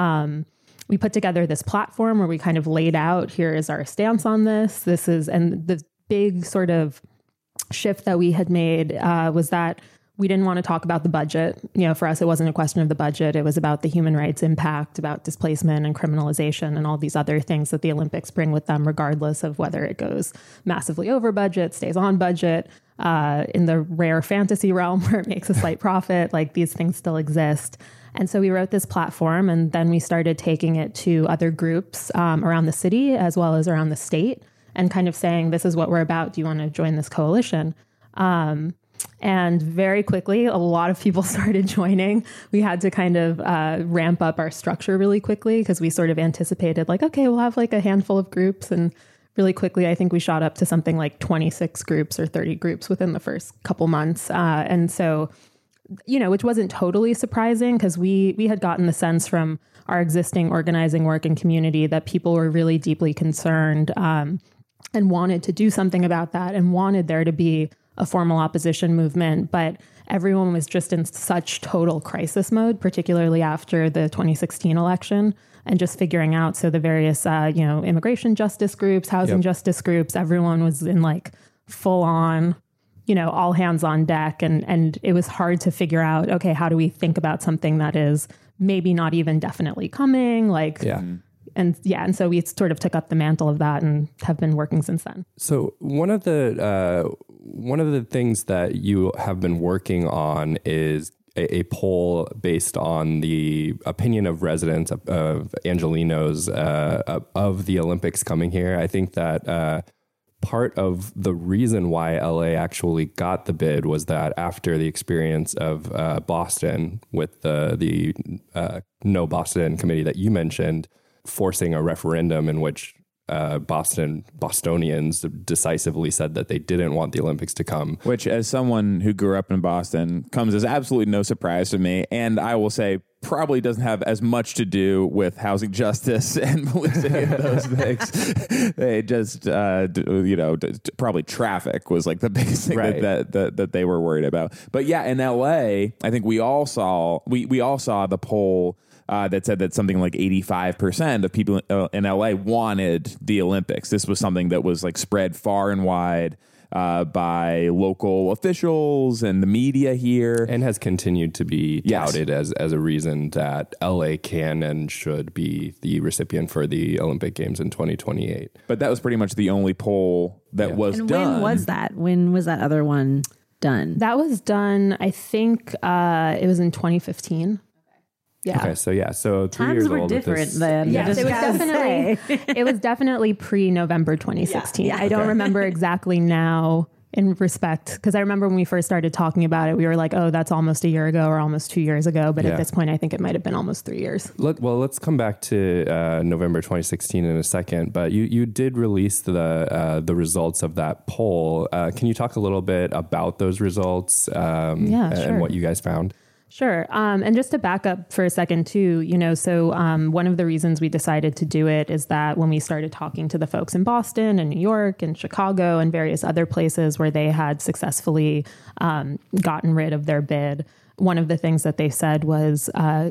We put together this platform where we kind of laid out, here is our stance on this. And the big sort of shift that we had made was that we didn't want to talk about the budget. For us, it wasn't a question of the budget. It was about the human rights impact, about displacement and criminalization and all these other things that the Olympics bring with them, regardless of whether it goes massively over budget, stays on budget, in the rare fantasy realm where it makes a slight profit, like these things still exist. And so we wrote this platform, and then we started taking it to other groups around the city as well as around the state and kind of saying, this is what we're about. Do you want to join this coalition? And very quickly, a lot of people started joining. We had to kind of ramp up our structure really quickly because we sort of anticipated like, okay, we'll have like a handful of groups. And really quickly, I think we shot up to something like 26 groups or 30 groups within the first couple months. And so, which wasn't totally surprising because we had gotten the sense from our existing organizing work and community that people were really deeply concerned and wanted to do something about that and wanted there to be a formal opposition movement, but everyone was just in such total crisis mode, particularly after the 2016 election, and just figuring out. So the various, immigration justice groups, housing justice groups, everyone was in like full on, all hands on deck. And it was hard to figure out, okay, how do we think about something that is maybe not even definitely coming? And so we sort of took up the mantle of that and have been working since then.
So one of the things that you have been working on is a poll based on the opinion of residents of Angelenos of the Olympics coming here. I think that part of the reason why LA actually got the bid was that after the experience of Boston with the No Boston committee that you mentioned, forcing a referendum in which Bostonians decisively said that they didn't want the Olympics to come.
Which, as someone who grew up in Boston, comes as absolutely no surprise to me. And I will say probably doesn't have as much to do with housing justice and policing and those things. They just, probably traffic was like the biggest thing
Right.
that they were worried about. But yeah, in LA, I think we all saw the poll that said that something like 85% of people in LA wanted the Olympics. This was something that was like spread far and wide by local officials and the media here.
And has continued to be touted as a reason that LA can and should be the recipient for the Olympic Games in 2028.
But that was pretty much the only poll that was
And
done.
when was that? When was that other one done?
That was done, I think it was in 2015. Yeah.
Okay, so 3
Times
years
were
old. at
different
this-
then. I
Yes,
just
it was
gotta
definitely
say.
it was definitely pre-November 2016.
Yeah, yeah.
I don't remember exactly now in respect, because I remember when we first started talking about it, we were like, oh, that's almost a year ago or almost 2 years ago. But
Yeah.
at this point, I think it might have been almost 3 years.
Let's come back to November 2016 in a second. But you did release the results of that poll. Can you talk a little bit about those results?
Yeah,
and
sure.
what you guys found?
Sure. And just to back up for a second too, so one of the reasons we decided to do it is that when we started talking to the folks in Boston and New York and Chicago and various other places where they had successfully gotten rid of their bid, one of the things that they said was,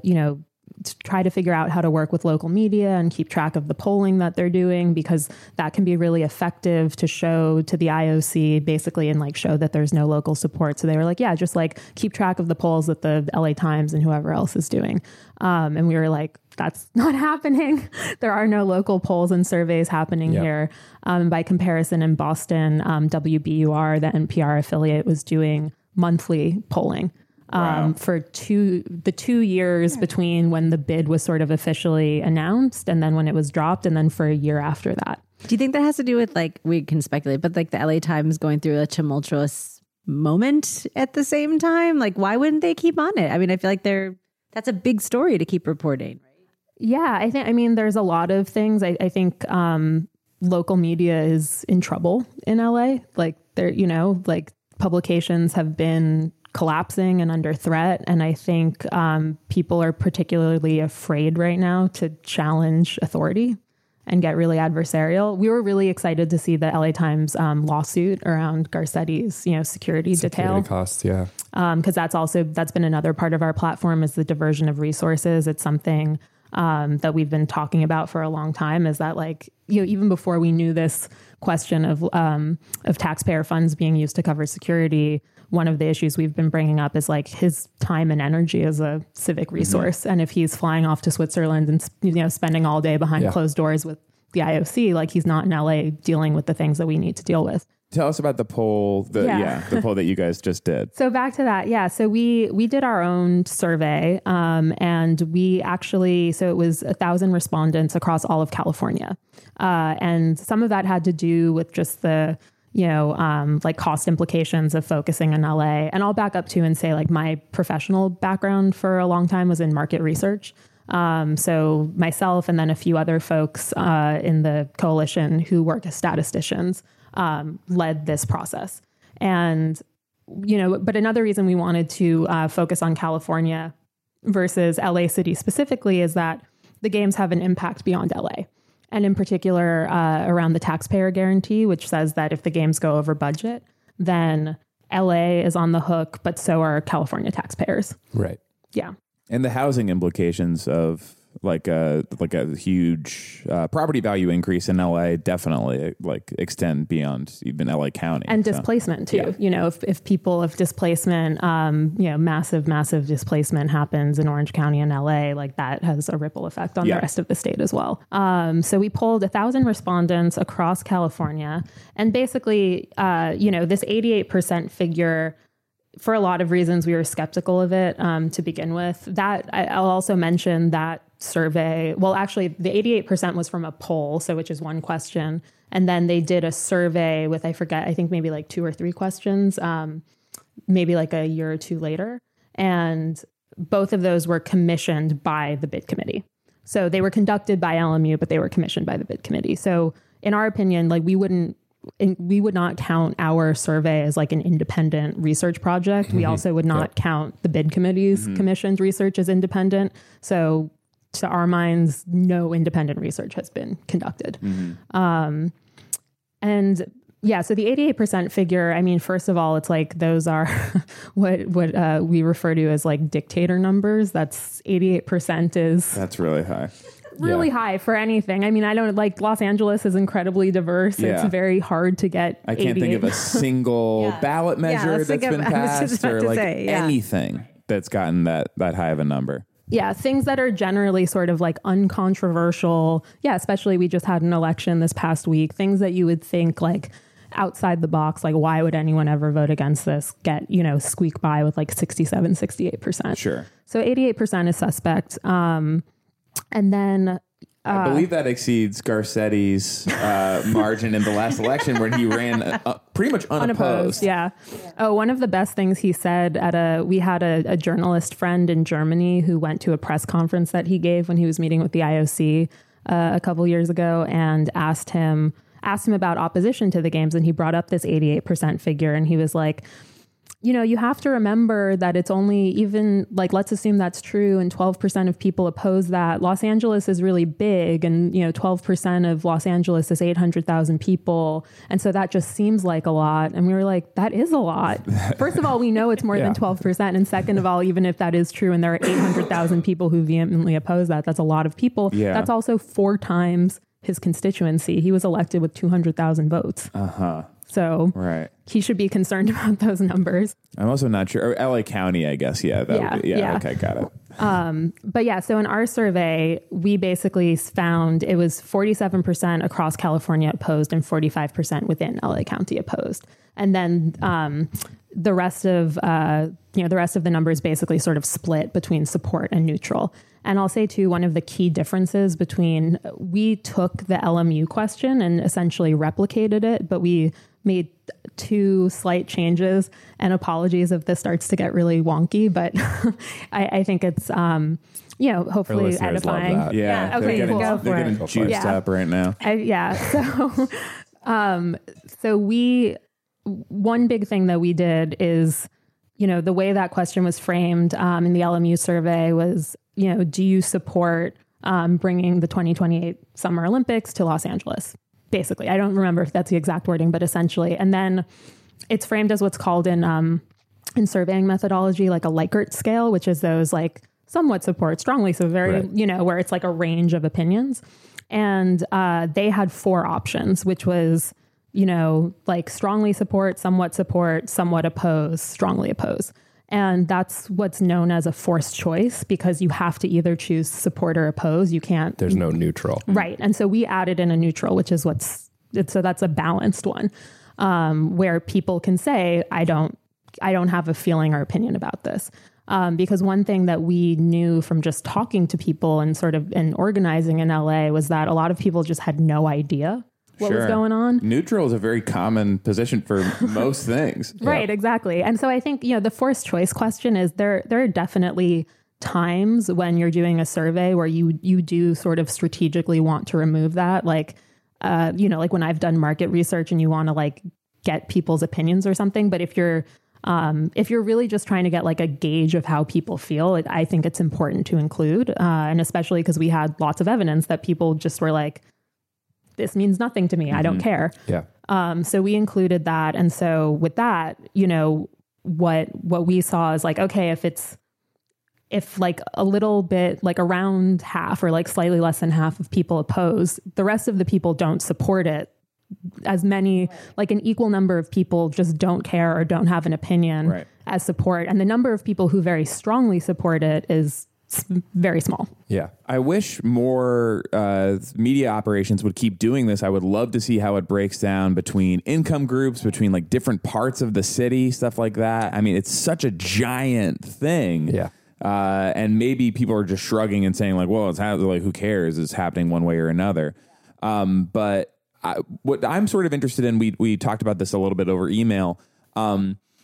to try to figure out how to work with local media and keep track of the polling that they're doing, because that can be really effective to show to the IOC basically and like show that there's no local support. So they were like, yeah, just like keep track of the polls that the LA Times and whoever else is doing. And we were like, that's not happening. There are no local polls and surveys happening here. By comparison, in Boston, WBUR, the NPR affiliate, was doing monthly polling. For the 2 years between when the bid was sort of officially announced and then when it was dropped, and then for a year after that.
Do you think that has to do with, like, we can speculate, but like the LA Times going through a tumultuous moment at the same time? Like, why wouldn't they keep on it? I mean, I feel like that's a big story to keep reporting.
Yeah, I mean, there's a lot of things. I think local media is in trouble in LA. Like, like publications have been collapsing and under threat. And I think people are particularly afraid right now to challenge authority and get really adversarial. We were really excited to see the LA Times lawsuit around Garcetti's, security detail.
Costs, yeah.
Because that's been another part of our platform, is the diversion of resources. It's something that we've been talking about for a long time, is that, like, even before we knew this question of taxpayer funds being used to cover security, one of the issues we've been bringing up is like his time and energy as a civic resource. And if he's flying off to Switzerland and, spending all day behind closed doors with the IOC, like, he's not in LA dealing with the things that we need to deal with.
Tell us about the poll, the poll that you guys just did.
So back to that. Yeah. So we did our own survey, and we actually, so it was 1,000 respondents across all of California. And some of that had to do with just the, like cost implications of focusing in LA. And I'll back up to and say, like, my professional background for a long time was in market research. So myself and then a few other folks in the coalition who work as statisticians led this process. And, but another reason we wanted to focus on California versus LA City specifically is that the games have an impact beyond LA. And in particular, around the taxpayer guarantee, which says that if the games go over budget, then LA is on the hook, but so are California taxpayers.
Right.
Yeah.
And the housing implications of like a huge property value increase in LA definitely like extend beyond even LA County.
And displacement too.
Yeah.
If people, if displacement, massive displacement happens in Orange County and LA, like that has a ripple effect on the rest of the state as well. So we polled 1,000 respondents across California, and basically, this 88% figure, for a lot of reasons, we were skeptical of it to begin with. That I'll also mention that survey. Well, actually, the 88% was from a poll, so which is one question, and then they did a survey with, I think maybe like 2 or 3 questions, maybe like a year or 2 later, and both of those were commissioned by the bid committee. So they were conducted by LMU, but they were commissioned by the bid committee. So in our opinion, like, we wouldn't we would not count our survey as like an independent research project. We also would not count the bid committee's commissioned research as independent. So to our minds, no independent research has been conducted. And yeah, so the 88% figure, I mean, first of all, it's like those are what we refer to as like dictator numbers. That's 88% is...
That's really high.
Really high for anything. I mean, I don't like Los Angeles is incredibly diverse.
Yeah.
It's very hard to get.
I can't think of a single ballot measure that's been passed or like anything that's gotten that high of a number.
Yeah, things that are generally sort of like uncontroversial. Yeah, especially we just had an election this past week. Things that you would think like outside the box, like why would anyone ever vote against this, get, squeak by with like 67, 68%.
Sure.
So 88% is suspect. And then
I believe that exceeds Garcetti's margin in the last election where he ran pretty much unopposed.
Yeah. Oh, one of the best things he said we had a journalist friend in Germany who went to a press conference that he gave when he was meeting with the IOC a couple years ago and asked him about opposition to the games. And he brought up this 88% figure. And he was like, you have to remember that it's only even like, let's assume that's true. And 12% of people oppose that. Los Angeles is really big. And, 12% of Los Angeles is 800,000 people. And so that just seems like a lot. And we were like, that is a lot. First of all, we know it's more than 12%. And second of all, even if that is true and there are 800,000 people who vehemently oppose that, that's a lot of people.
Yeah.
That's also 4 times his constituency. He was elected with 200,000 votes. So he should be concerned about those numbers.
I'm also not sure. Or LA County, I guess. Yeah. Okay, got it.
But yeah, so in our survey, we basically found it was 47% across California opposed and 45% within LA County opposed. And then the rest of the numbers basically sort of split between support and neutral. And I'll say too, one of the key differences we took the LMU question and essentially replicated it, but we made 2 slight changes, and apologies if this starts to get really wonky, but I think it's, hopefully edifying.
Yeah.
Okay, cool.
They're getting juiced up right now.
So one big thing that we did is, the way that question was framed in the LMU survey was, do you support bringing the 2028 Summer Olympics to Los Angeles? Basically, I don't remember if that's the exact wording, but essentially. And then it's framed as what's called in surveying methodology, like a Likert scale, which is those like somewhat support, strongly, so very, where it's like a range of opinions. And they had 4 options, which was, like strongly support, somewhat oppose, strongly oppose. And that's what's known as a forced choice, because you have to either choose support or oppose. You can't.
There's no neutral.
Right. And so we added in a neutral, which is so that's a balanced one, where people can say, I don't have a feeling or opinion about this. Because one thing that we knew from just talking to people and sort of and organizing in LA was that a lot of people just had no idea what was going on.
Neutral is a very common position for most things.
Right, exactly. And so I think, the forced choice question is there are definitely times when you're doing a survey where you do sort of strategically want to remove that. Like, like when I've done market research and you want to like get people's opinions or something. But if you're really just trying to get like a gauge of how people feel, I think it's important to include. And especially because we had lots of evidence that people just were like, this means nothing to me. I don't care.
Yeah.
So we included that. And so with that, what we saw is like, okay, if like a little bit, like around half or like slightly less than half of people oppose, the rest of the people don't support it. As many, like an equal number of people just don't care or don't have an opinion as support. And the number of people who very strongly support it is very small.
Yeah.
I wish more media operations would keep doing this. I would love to see how it breaks down between income groups, between like different parts of the city, stuff like that. I mean, it's such a giant thing.
Yeah.
And maybe people are just shrugging and saying like, well, it's like, who cares? It's happening one way or another. But what I'm sort of interested in, we talked about this a little bit over email. But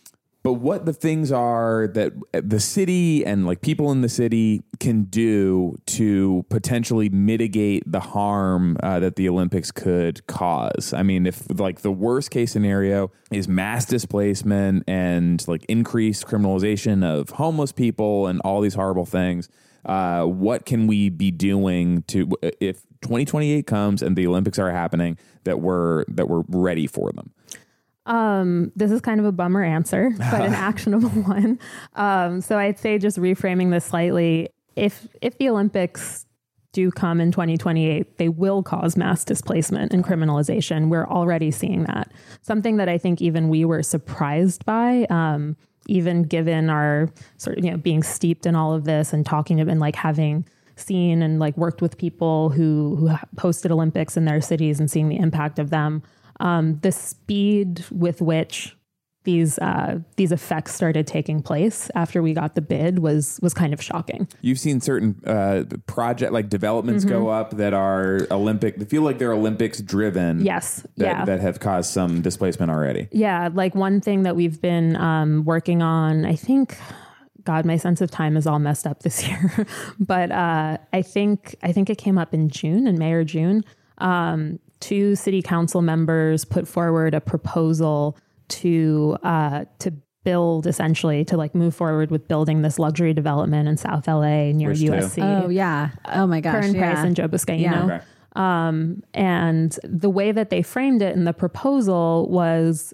but what the things are that the city and like people in the city can do to potentially mitigate the harm that the Olympics could cause. I mean, if like the worst case scenario is mass displacement and like increased criminalization of homeless people and all these horrible things, what can we be doing to, if 2028 comes and the Olympics are happening, that we're ready for them?
This is kind of a bummer answer, but an actionable one. So I'd say, just reframing this slightly, if the Olympics do come in 2028, they will cause mass displacement and criminalization. We're already seeing that. Something that I think even we were surprised by, even given our sort of, being steeped in all of this and talking and like having seen and like worked with people who hosted Olympics in their cities and seeing the impact of them. The speed with which these effects started taking place after we got the bid was kind of shocking. You've
seen certain project like developments go up that are Olympic. They feel like they're Olympics driven.
Yes,
that have caused some displacement already.
Yeah, like one thing that we've been working on, I think. God, my sense of time is all messed up this year, but I think it came up in May or June. 2 city council members put forward a proposal to build, essentially, to like move forward with building this luxury development in South LA near USC.
Oh yeah. Oh my gosh.
Curran Price and Joe Buscaino.
Yeah.
Okay. And the way that they framed it in the proposal was,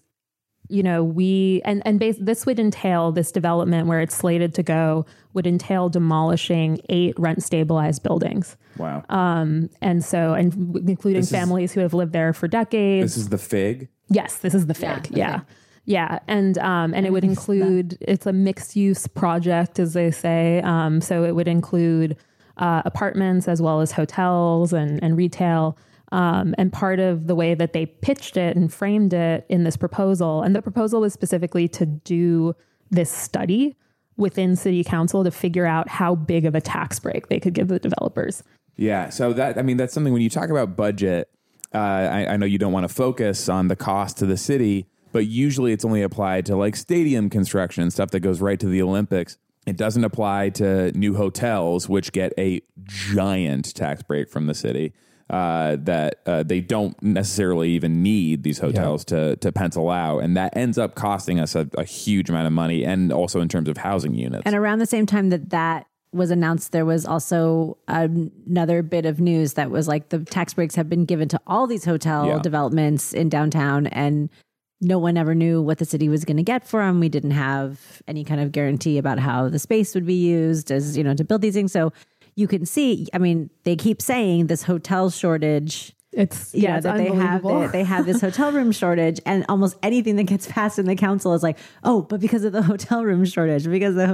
this would entail, this development where it's slated to go would entail demolishing 8 rent stabilized buildings.
Wow.
And including families who have lived there for decades.
This is the FIG?
Yes, this is the FIG. Yeah. And it would include, it's a mixed use project, as they say. So it would include apartments as well as hotels and retail. And part of the way that they pitched it and framed it in this proposal, and the proposal was specifically to do this study within city council to figure out how big of a tax break they could give the developers.
Yeah. So that's something when you talk about budget, I know you don't want to focus on the cost to the city, but usually it's only applied to like stadium construction, stuff that goes right to the Olympics. It doesn't apply to new hotels, which get a giant tax break from the city. That they don't necessarily even need these hotels to pencil out. And that ends up costing us a huge amount of money, and also in terms of housing units.
And around the same time that was announced, there was also another bit of news that was like the tax breaks have been given to all these hotel developments in downtown, and no one ever knew what the city was going to get for them. We didn't have any kind of guarantee about how the space would be used as, to build these things. So you can see, I mean, they keep saying this hotel shortage.
It's
that they have this hotel room shortage, and almost anything that gets passed in the council is like, oh, but because of the hotel room shortage.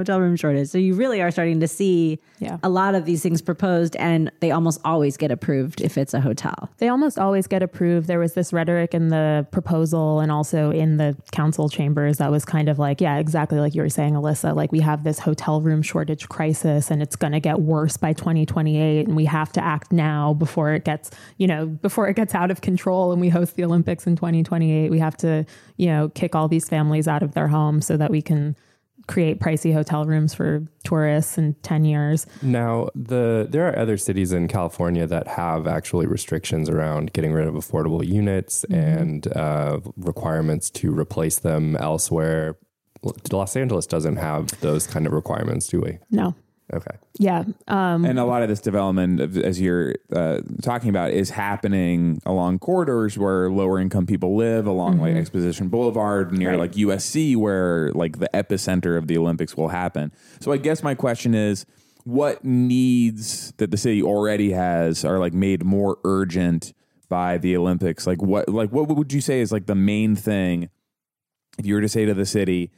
So you really are starting to see a lot of these things proposed, and they almost always get approved if it's a hotel.
They almost always get approved. There was this rhetoric in the proposal and also in the council chambers that was kind of like, exactly like you were saying, Alyssa, like we have this hotel room shortage crisis and it's going to get worse by 2028, and we have to act now before it gets, before it gets out of control and we host the Olympics in 2028. We have to, kick all these families out of their homes so that we can create pricey hotel rooms for tourists in 10 years.
Now, there are other cities in California that have actually restrictions around getting rid of affordable units and requirements to replace them elsewhere. Los Angeles doesn't have those kind of requirements, do we?
No.
Okay.
Yeah.
And a lot of this development, as you're talking about, is happening along corridors where lower income people live, along like Exposition Boulevard, near like USC, where like the epicenter of the Olympics will happen. So I guess my question is, what needs that the city already has are like made more urgent by the Olympics? What would you say is like the main thing, if you were to say to the city,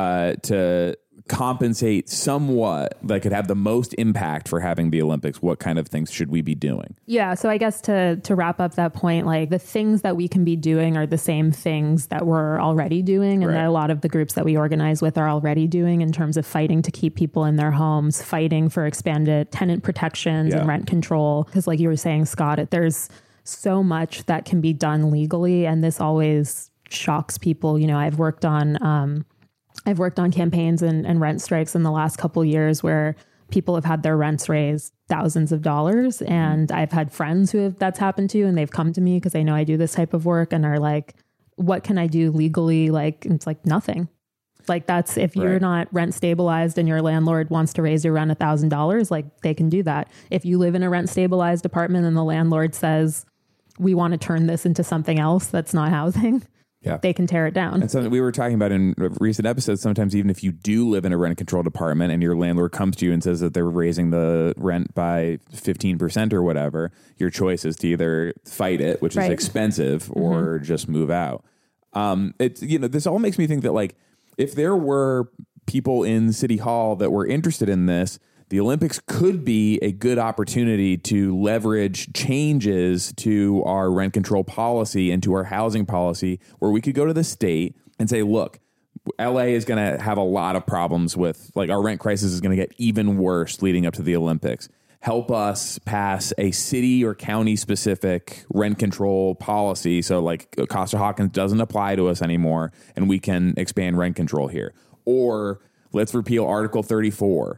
to compensate somewhat that could have the most impact for having the Olympics? What kind of things should we be doing?
Yeah. So I guess to wrap up that point, like the things that we can be doing are the same things that we're already doing. And that a lot of the groups that we organize with are already doing in terms of fighting to keep people in their homes, fighting for expanded tenant protections and rent control. Because like you were saying, Scott, there's so much that can be done legally. And this always shocks people. I've worked on I've worked on campaigns and rent strikes in the last couple years where people have had their rents raised thousands of dollars. And I've had friends that's happened to, and they've come to me because they know I do this type of work and are like, what can I do legally? Like, it's like nothing. Like that's, if you're not rent stabilized and your landlord wants to raise your rent $1,000, like they can do that. If you live in a rent stabilized apartment and the landlord says, we want to turn this into something else that's not housing, they can tear it down.
And something we were talking about in recent episodes, sometimes even if you do live in a rent controlled apartment and your landlord comes to you and says that they're raising the rent by 15% or whatever, your choice is to either fight it, which is expensive, or just move out. It's, this all makes me think that like, if there were people in City Hall that were interested in this, the Olympics could be a good opportunity to leverage changes to our rent control policy and to our housing policy, where we could go to the state and say, look, LA is going to have a lot of problems with, like, our rent crisis is going to get even worse leading up to the Olympics. Help us pass a city or county specific rent control policy. So like Costa-Hawkins doesn't apply to us anymore, and we can expand rent control here. Or let's repeal Article 34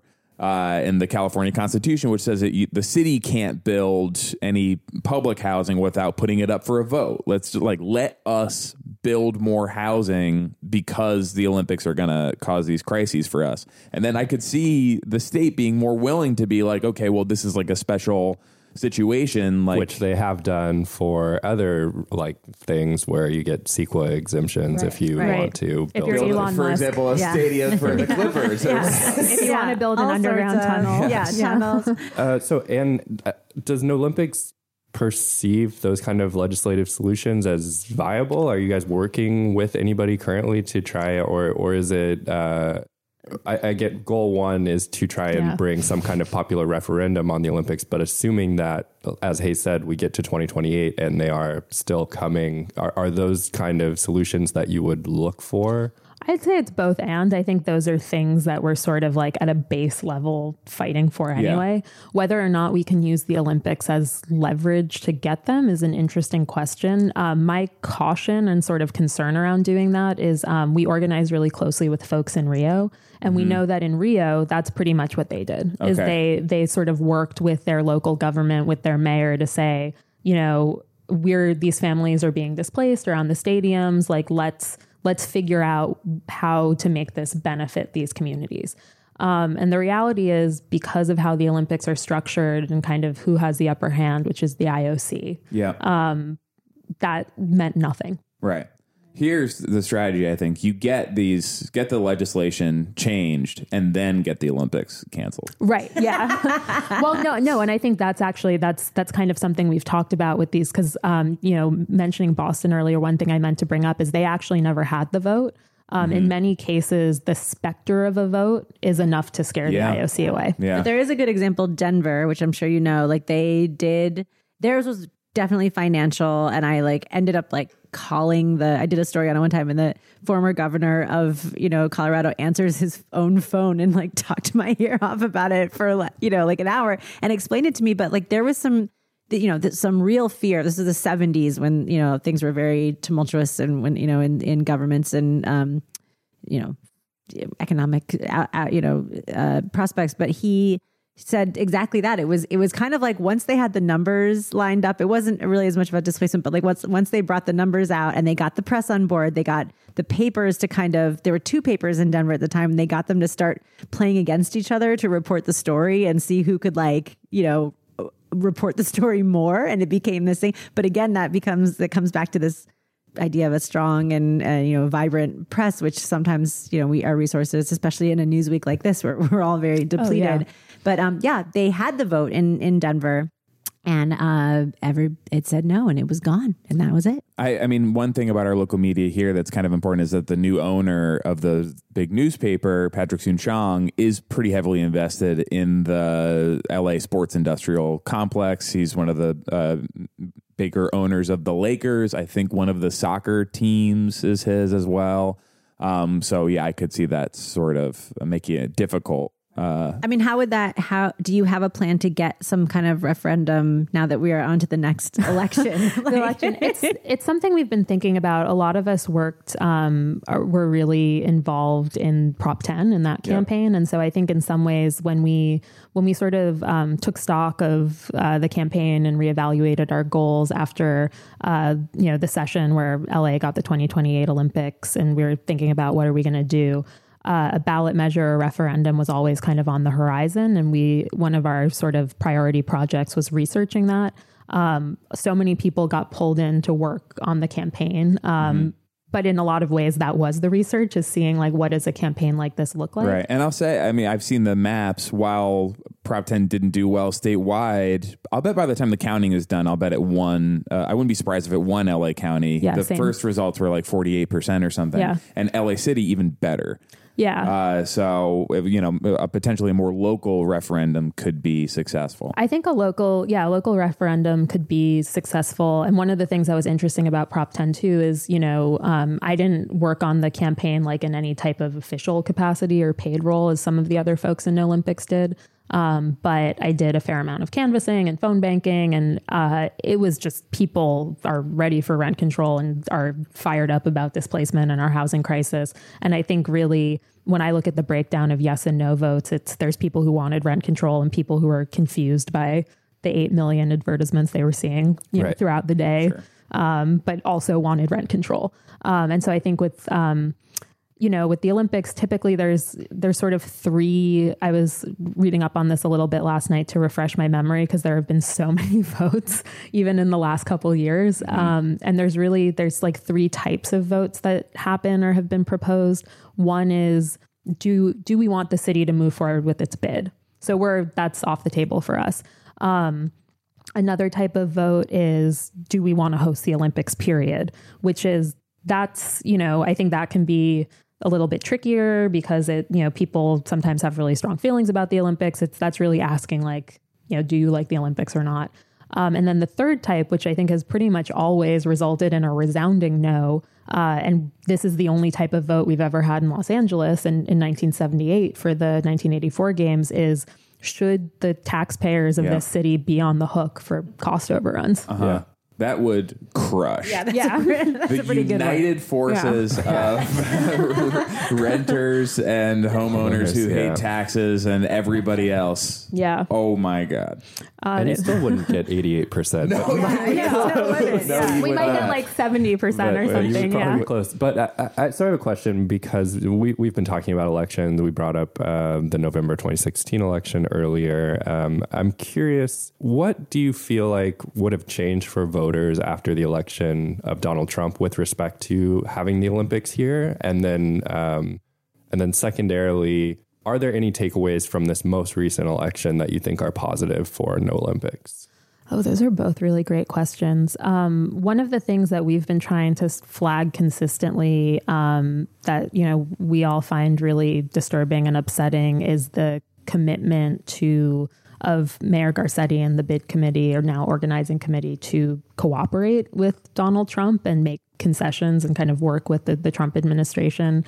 in the California Constitution, which says that the city can't build any public housing without putting it up for a vote. Let's let us build more housing because the Olympics are going to cause these crises for us. And then I could see the state being more willing to be like, okay, well, this is like a special situation, like,
which they have done for other like things where you get CEQA exemptions if you want to
if
build
you're Elon
for
Musk.
example, a stadium for the Clippers.
If you want to build an
All
underground
sorts of-
tunnel.
tunnels.
Does Nolympics perceive those kind of legislative solutions as viable? Are you guys working with anybody currently to try, or is it? I get goal one is to try and bring some kind of popular referendum on the Olympics, but assuming that, as Hayes said, we get to 2028 and they are still coming, are those kind of solutions that you would look for?
I'd say it's both. And I think those are things that we're sort of like at a base level fighting for anyway. Whether or not we can use the Olympics as leverage to get them is an interesting question. My caution and sort of concern around doing that is we organize really closely with folks in Rio. And we know that in Rio, that's pretty much what they did, is they sort of worked with their local government, with their mayor to say, these families are being displaced around the stadiums. Like, let's figure out how to make this benefit these communities. And the reality is, because of how the Olympics are structured and kind of who has the upper hand, which is the IOC, that meant nothing.
Right. Here's the strategy. I think you get the legislation changed and then get the Olympics canceled.
Right. Yeah. Well, no. And I think that's kind of something we've talked about with these, because, mentioning Boston earlier, one thing I meant to bring up is they actually never had the vote. In many cases, the specter of a vote is enough to scare the IOC away.
Yeah.
But there is a good example, Denver, which I'm sure you know, like theirs was definitely financial. And I ended up calling I did a story on it one time, and the former governor of, Colorado answers his own phone and talked my ear off about it for an hour and explained it to me. But there was some real fear. This is the 70s when, things were very tumultuous, and when, in governments and, economic, prospects. But he said exactly that. It was kind of once they had the numbers lined up, it wasn't really as much about displacement, but once they brought the numbers out and they got the press on board, they got the papers to there were two papers in Denver at the time, and they got them to start playing against each other to report the story and see who could report the story more. And it became this thing. But again, that comes back to this idea of a strong and vibrant press, which sometimes our resources, especially in a news week like this, we're all very depleted. But they had the vote in Denver, and it said no, and it was gone, and that was it.
I mean, one thing about our local media here that's kind of important is that the new owner of the big newspaper, Patrick Soon-Shiong, is pretty heavily invested in the LA sports industrial complex. He's one of the bigger owners of the Lakers. I think one of the soccer teams is his as well. So I could see that sort of making it difficult
I mean, how do you have a plan to get some kind of referendum now that we are on to the next election?
It's something we've been thinking about. A lot of us were really involved in Prop 10 in that campaign. And so I think in some ways when we sort of took stock of the campaign and reevaluated our goals after, the session where LA got the 2028 Olympics, and we were thinking about what are we going to do, a ballot measure or referendum was always kind of on the horizon. And one of our sort of priority projects was researching that. So many people got pulled in to work on the campaign. But in a lot of ways, that was the research, is seeing like, what does a campaign like this look like?
Right. And I'll say, I mean, I've seen the maps. While Prop 10 didn't do well statewide, I'll bet by the time the counting is done, I'll bet it won. I wouldn't be surprised if it won LA County.
Yeah,
the
same.
first results were like 48% or something.
Yeah.
And LA City even better.
Yeah.
So, a potentially more local referendum could be successful.
I think a local referendum could be successful. And one of the things that was interesting about Prop 10 too is, I didn't work on the campaign like in any type of official capacity or paid role as some of the other folks in No Olympics did. But I did a fair amount of canvassing and phone banking, and it was just people are ready for rent control and are fired up about displacement and our housing crisis. And I think really when I look at the breakdown of yes and no votes, there's people who wanted rent control and people who are confused by the 8 million advertisements they were seeing throughout the day, but also wanted rent control. And so I think with the Olympics, typically there's sort of three. I was reading up on this a little bit last night to refresh my memory, because there have been so many votes even in the last couple of years. And there's like three types of votes that happen or have been proposed. One is, do we want the city to move forward with its bid? So that's off the table for us. Another type of vote is, do we want to host the Olympics, period? I think that can be a little bit trickier because people sometimes have really strong feelings about the Olympics. That's really asking like, do you like the Olympics or not? And then the third type, which I think has pretty much always resulted in a resounding no, and this is the only type of vote we've ever had in Los Angeles in 1978 for the 1984 games, is should the taxpayers of this city be on the hook for cost overruns?
Yeah. That would crush
that's
the united forces of renters and homeowners who hate taxes and everybody else.
Yeah.
Oh my God.
And you still wouldn't get 88%.
We might get like 70% or something.
Probably close. But I sort of have a question, because we've been talking about elections. We brought up the November 2016 election earlier. I'm curious, what do you feel like would have changed for voters after the election of Donald Trump with respect to having the Olympics here? And then secondarily, are there any takeaways from this most recent election that you think are positive for No Olympics?
Oh, those are both really great questions. One of the things that we've been trying to flag consistently that, we all find really disturbing and upsetting is the commitment of Mayor Garcetti and the bid committee, or now organizing committee, to cooperate with Donald Trump and make concessions and kind of work with the Trump administration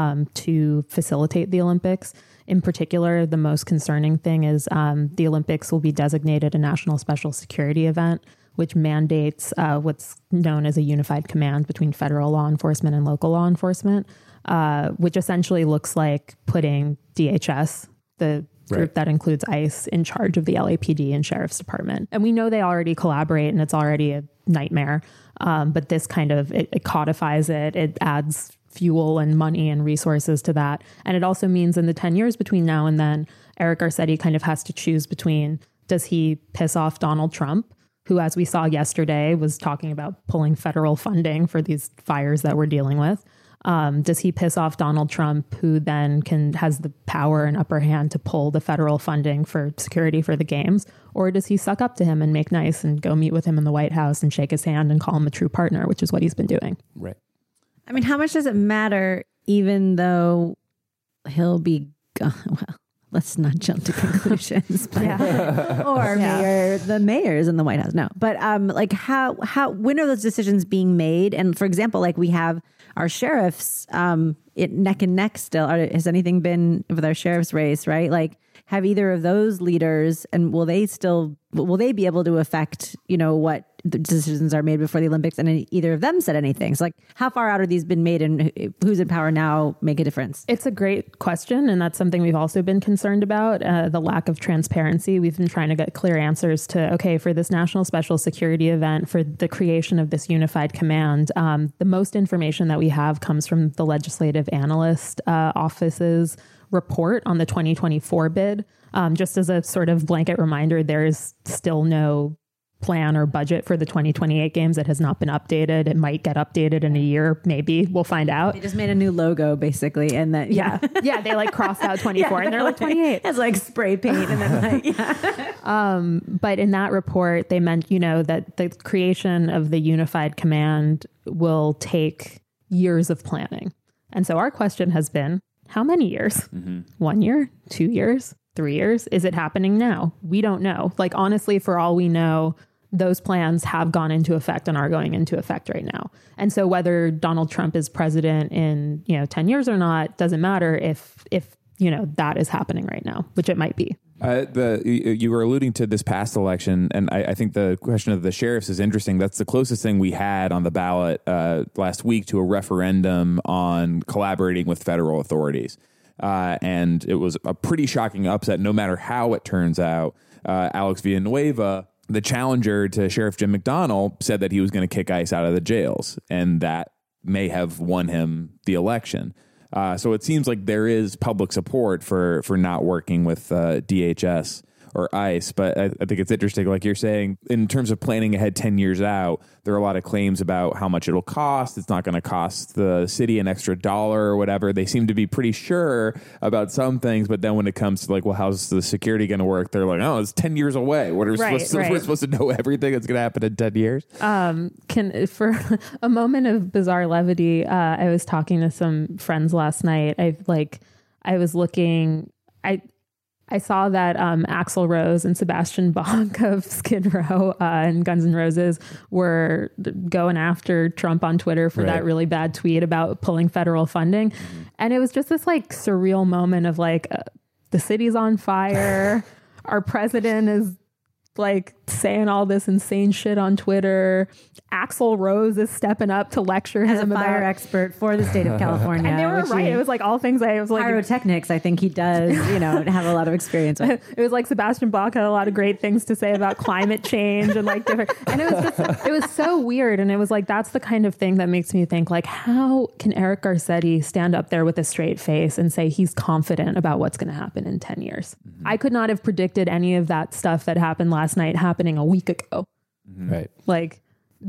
to facilitate the Olympics. In particular, the most concerning thing is the Olympics will be designated a national special security event, which mandates what's known as a unified command between federal law enforcement and local law enforcement, which essentially looks like putting DHS, the group that includes ICE, in charge of the LAPD and Sheriff's Department. And we know they already collaborate, and it's already a nightmare. But this kind of, it codifies it. It adds fuel and money and resources to that. And it also means in the 10 years between now and then, Eric Garcetti kind of has to choose between, does he piss off Donald Trump, who, as we saw yesterday, was talking about pulling federal funding for these fires that we're dealing with? Does he piss off Donald Trump, who then has the power and upper hand to pull the federal funding for security for the games? Or does he suck up to him and make nice and go meet with him in the White House and shake his hand and call him a true partner, which is what he's been doing?
Right.
I mean, how much does it matter, even though he'll be gone? Well, let's not jump to conclusions. But, or the mayors in the White House. No, but when are those decisions being made? And for example, like we have our sheriffs neck and neck still? Has anything been with our sheriff's race, right? Like, have either of those leaders, and will they be able to affect, what the decisions are made before the Olympics? And either of them said anything. So like, how far out are these been made, and who's in power now make a difference?
It's a great question. And that's something we've also been concerned about, the lack of transparency. We've been trying to get clear answers to, okay, for this national special security event, for the creation of this unified command, the most information that we have comes from the legislative analyst office's report on the 2024 bid. Just as a sort of blanket reminder, there is still no plan or budget for the 2028 games. It has not been updated. It might get updated in a year. Maybe we'll find out.
They just made a new logo basically. And then,
yeah, they like crossed out 24 and they're like 28.
It's like spray paint. And then
but in that report, they meant, that the creation of the unified command will take years of planning. And so our question has been, how many years? 1 year, 2 years, 3 years? Is it happening now? We don't know. Like, honestly, for all we know, those plans have gone into effect and are going into effect right now. And so whether Donald Trump is president in, 10 years or not, doesn't matter if that is happening right now, which it might be.
You were alluding to this past election, and I think the question of the sheriffs is interesting. That's the closest thing we had on the ballot last week to a referendum on collaborating with federal authorities. And it was a pretty shocking upset, no matter how it turns out. Alex Villanueva, the challenger to Sheriff Jim McDonnell, said that he was going to kick ICE out of the jails, and that may have won him the election. So it seems like there is public support for not working with DHS or ICE. But I think it's interesting, like you're saying, in terms of planning ahead 10 years out, there are a lot of claims about how much it'll cost. It's not going to cost the city an extra $1 or whatever. They seem to be pretty sure about some things. But then when it comes to like, well, how's the security going to work? They're like, oh, it's 10 years away. What are we we're supposed to know everything that's going to happen in 10 years?
For a moment of bizarre levity, I was talking to some friends last night. I saw that Axl Rose and Sebastian Bach of Skid Row and Guns N' Roses were going after Trump on Twitter for that really bad tweet about pulling federal funding. And it was just this like surreal moment of like, the city's on fire. Our president is like saying all this insane shit on Twitter. Axl Rose is stepping up to lecture
as
him
a fire
about
expert for the state of California.
And they were right. It was like all things I was like
pyrotechnics. I think he does, have a lot of experience with.
It was like Sebastian Bach had a lot of great things to say about climate change and like different. And it was so weird. And it was like, that's the kind of thing that makes me think like, how can Eric Garcetti stand up there with a straight face and say he's confident about what's going to happen in 10 years? I could not have predicted any of that stuff that happened last night happening a week ago.
Right.
Like,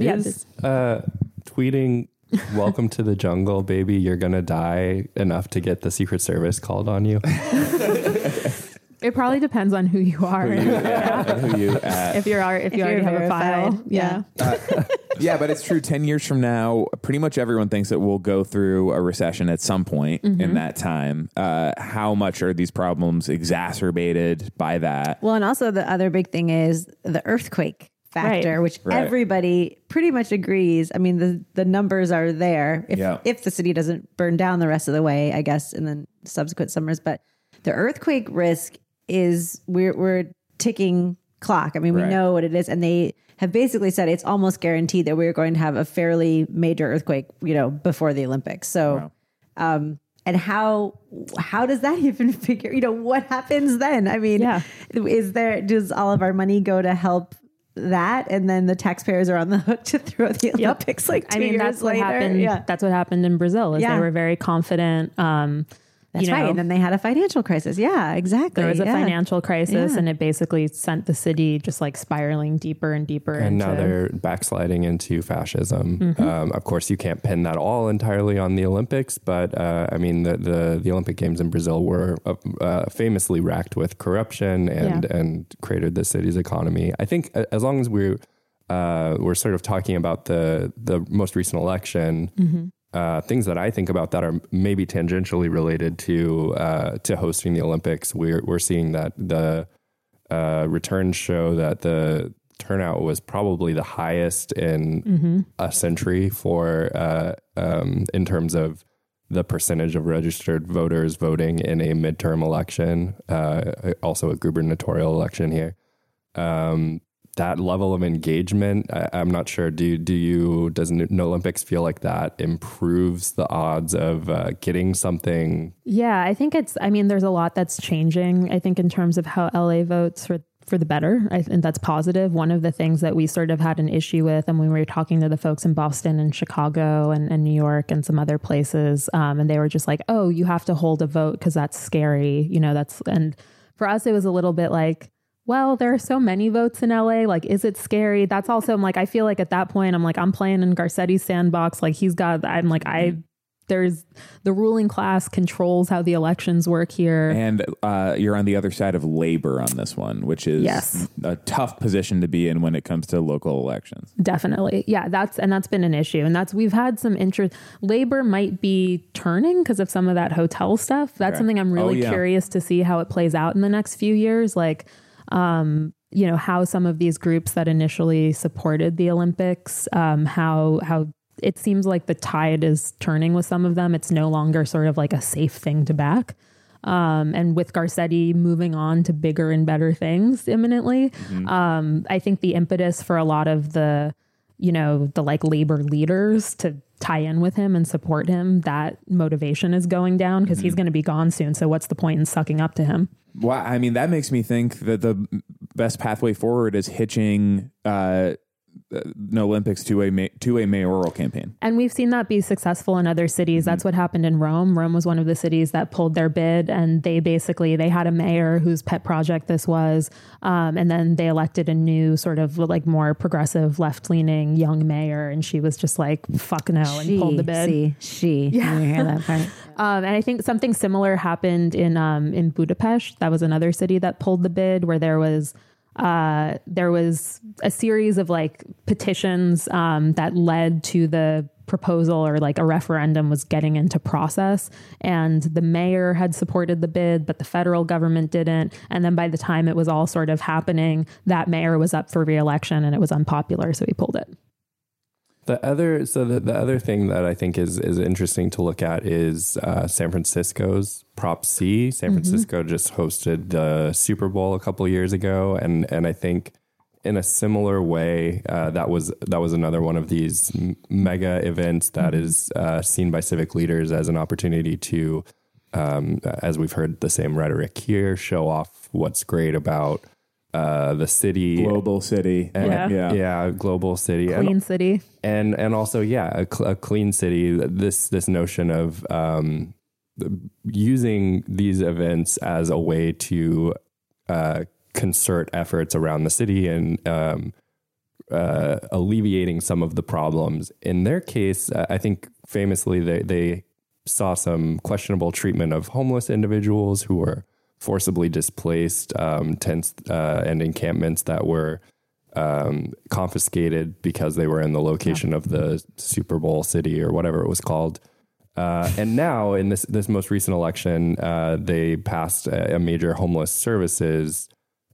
tweeting, "Welcome to the jungle, baby. You're gonna die," enough to get the Secret Service called on you.
It probably depends on who you are.
Who you
if you already have a file. Yeah.
Yeah, but it's true. 10 years from now, pretty much everyone thinks that we'll go through a recession at some point in that time. How much are these problems exacerbated by that?
Well, and also the other big thing is the earthquake factor, which everybody pretty much agrees. I mean, the numbers are there if the city doesn't burn down the rest of the way, I guess, in the subsequent summers. But the earthquake risk is we're ticking clock. I mean, we know what it is, and they have basically said it's almost guaranteed that we're going to have a fairly major earthquake, before the Olympics. So, and how does that even figure? What happens then? I mean, does all of our money go to help that, and then the taxpayers are on the hook to throw the Olympics like 2 years
that's what
later?
happened.
Yeah.
That's what happened in Brazil. They were very confident.
That's right. And then they had a financial crisis. Yeah, exactly.
There was a financial crisis, and it basically sent the city just like spiraling deeper and deeper.
And now they're backsliding into fascism. Of course, you can't pin that all entirely on the Olympics, but I mean, the Olympic Games in Brazil were famously racked with corruption and cratered the city's economy. I think as long as we're sort of talking about the most recent election. Things that I think about that are maybe tangentially related to hosting the Olympics. We're seeing that the returns show that the turnout was probably the highest in a century for in terms of the percentage of registered voters voting in a midterm election, also a gubernatorial election here. That level of engagement, I'm not sure. Does No Olympics feel like that improves the odds of getting something?
Yeah, I think there's a lot that's changing. I think in terms of how LA votes for the better, I think that's positive. One of the things that we sort of had an issue with, and when we were talking to the folks in Boston and Chicago and New York and some other places, and they were just like, oh, you have to hold a vote because that's scary. And for us, it was a little bit like, well, there are so many votes in LA. Like, is it scary? That's also, I'm like, I feel like at that point, I'm like, I'm playing in Garcetti's sandbox. Like there's the ruling class controls how the elections work here. And
you're on the other side of labor on this one, which is a tough position to be in when it comes to local elections.
Definitely. Yeah, that's been an issue. And we've had some interest. Labor might be turning because of some of that hotel stuff. That's something I'm really curious to see how it plays out in the next few years. Like, how some of these groups that initially supported the Olympics, how it seems like the tide is turning with some of them. It's no longer sort of like a safe thing to back. And with Garcetti moving on to bigger and better things imminently, I think the impetus for a lot of the like labor leaders to tie in with him and support him, that motivation is going down because he's going to be gone soon. So what's the point in sucking up to him?
Well, I mean, that makes me think that the best pathway forward is hitching No Olympics to a mayoral campaign.
And we've seen that be successful in other cities. That's what happened in Rome. Rome was one of the cities that pulled their bid, and they had a mayor whose pet project this was. And then they elected a new sort of like more progressive, left-leaning young mayor. And she was just like, fuck no, and pulled the bid.
You hear that part?
And I think something similar happened in Budapest. That was another city that pulled the bid, where there was a series of like petitions that led to the proposal, or like a referendum was getting into process, and the mayor had supported the bid, but the federal government didn't. And then by the time it was all sort of happening, that mayor was up for re-election and it was unpopular, so he pulled it.
The other thing that I think is interesting to look at is San Francisco's Prop C. San Francisco just hosted the Super Bowl a couple of years ago, and I think in a similar way, that was another one of these mega events that is seen by civic leaders as an opportunity to, as we've heard the same rhetoric here, show off what's great about the city,
global city,
and, global city,
clean city,
and also a clean city. This notion of using these events as a way to concert efforts around the city and alleviating some of the problems. In their case, I think famously they saw some questionable treatment of homeless individuals who were forcibly displaced, tents and encampments that were confiscated because they were in the location of the Super Bowl city or whatever it was called. And now in this most recent election, they passed a major homeless services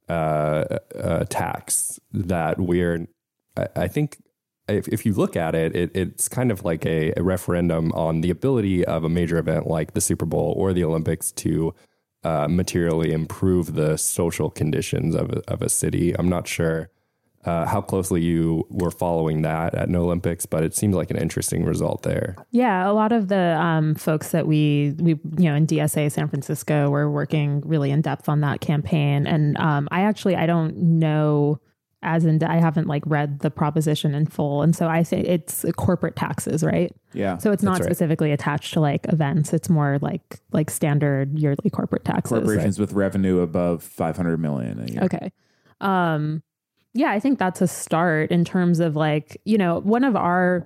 tax that I think if you look at it, it's kind of like a referendum on the ability of a major event like the Super Bowl or the Olympics to materially improve the social conditions of a city. I'm not sure how closely you were following that at No Olympics, but it seems like an interesting result there.
Yeah, a lot of the folks that we in DSA San Francisco were working really in depth on that campaign, and I don't know. I haven't like read the proposition in full. And so I think it's corporate taxes, right?
Yeah.
So it's not specifically attached to like events. It's more like standard yearly corporate taxes.
Corporations with revenue above 500 million a year.
Okay. Yeah, I think that's a start in terms of like, one of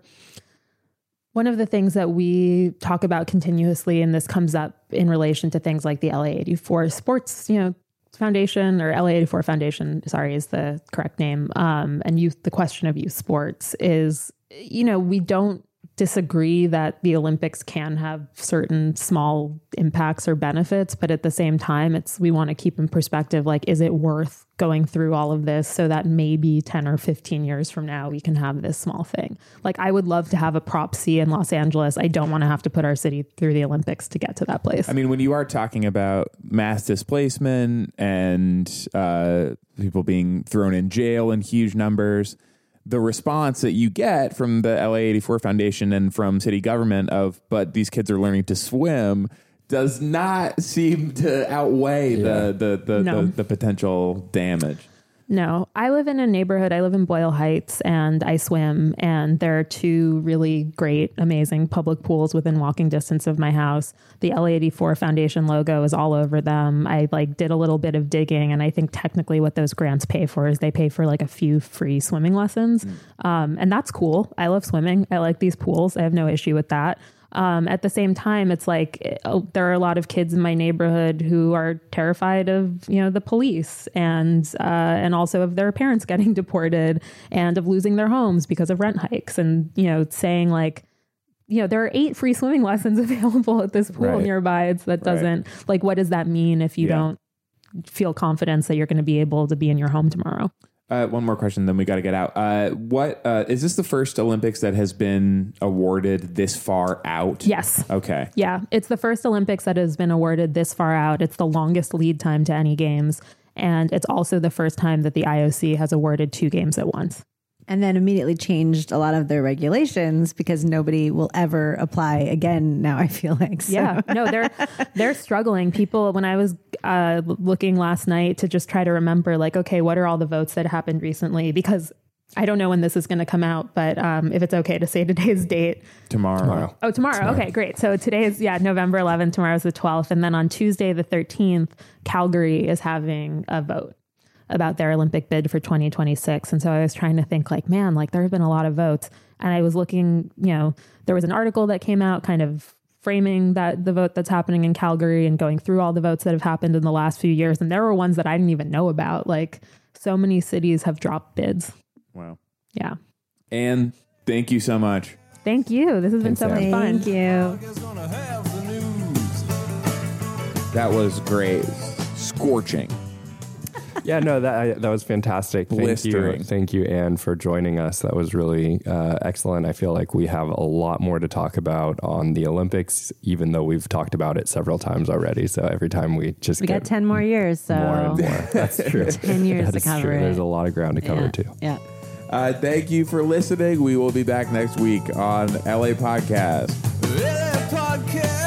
the things that we talk about continuously, and this comes up in relation to things like the LA84 Sports, Foundation, or LA84 Foundation, sorry, is the correct name. And the question of youth sports is, we don't disagree that the Olympics can have certain small impacts or benefits, but at the same time, we want to keep in perspective, like, is it worth going through all of this so that maybe 10 or 15 years from now, we can have this small thing? Like, I would love to have a Prop C in Los Angeles. I don't want to have to put our city through the Olympics to get to that place.
I mean, when you are talking about mass displacement and people being thrown in jail in huge numbers, the response that you get from the LA84 Foundation and from city government but these kids are learning to swim does not seem to outweigh the potential damage.
No, I live in a neighborhood. I live in Boyle Heights and I swim, and there are 2 really great, amazing public pools within walking distance of my house. The LA84 Foundation logo is all over them. I did a little bit of digging, and I think technically what those grants pay for is they pay for a few free swimming lessons. And that's cool. I love swimming. I like these pools. I have no issue with that. At the same time, it's there are a lot of kids in my neighborhood who are terrified of, the police and also of their parents getting deported and of losing their homes because of rent hikes, and, saying there are 8 free swimming lessons available at this pool nearby. That doesn't what does that mean if you don't feel confidence that you're going to be able to be in your home tomorrow?
One more question, then we got to get out. What is this the first Olympics that has been awarded this far out?
Yes.
Okay.
Yeah, it's the first Olympics that has been awarded this far out. It's the longest lead time to any games, and it's also the first time that the IOC has awarded 2 games at once.
And then immediately changed a lot of their regulations because nobody will ever apply again now, I feel like. So.
Yeah, no, they're struggling. People, when I was looking last night to just try to remember, okay, what are all the votes that happened recently? Because I don't know when this is going to come out, but if it's okay to say today's date.
Tomorrow.
Oh, tomorrow. Okay, great. So today is, November 11th. Tomorrow's the 12th. And then on Tuesday, the 13th, Calgary is having a vote about their Olympic bid for 2026. And so I was trying to think man, there have been a lot of votes. And I was looking, there was an article that came out kind of framing the vote that's happening in Calgary and going through all the votes that have happened in the last few years. And there were ones that I didn't even know about. So many cities have dropped bids.
Wow.
Yeah.
And thank you so much.
Thank you. This has been so much fun.
Thank you.
That was great. Scorching.
Yeah, no, that was fantastic.
Blistering.
Thank you, Anne, for joining us. That was really excellent. I feel like we have a lot more to talk about on the Olympics, even though we've talked about it several times already. So every time we
got 10 more years. So
more and more. That's true.
10 years to cover it.
There's a lot of ground to cover too.
Yeah.
Thank you for listening. We will be back next week on LA Podcast.
LA Podcast.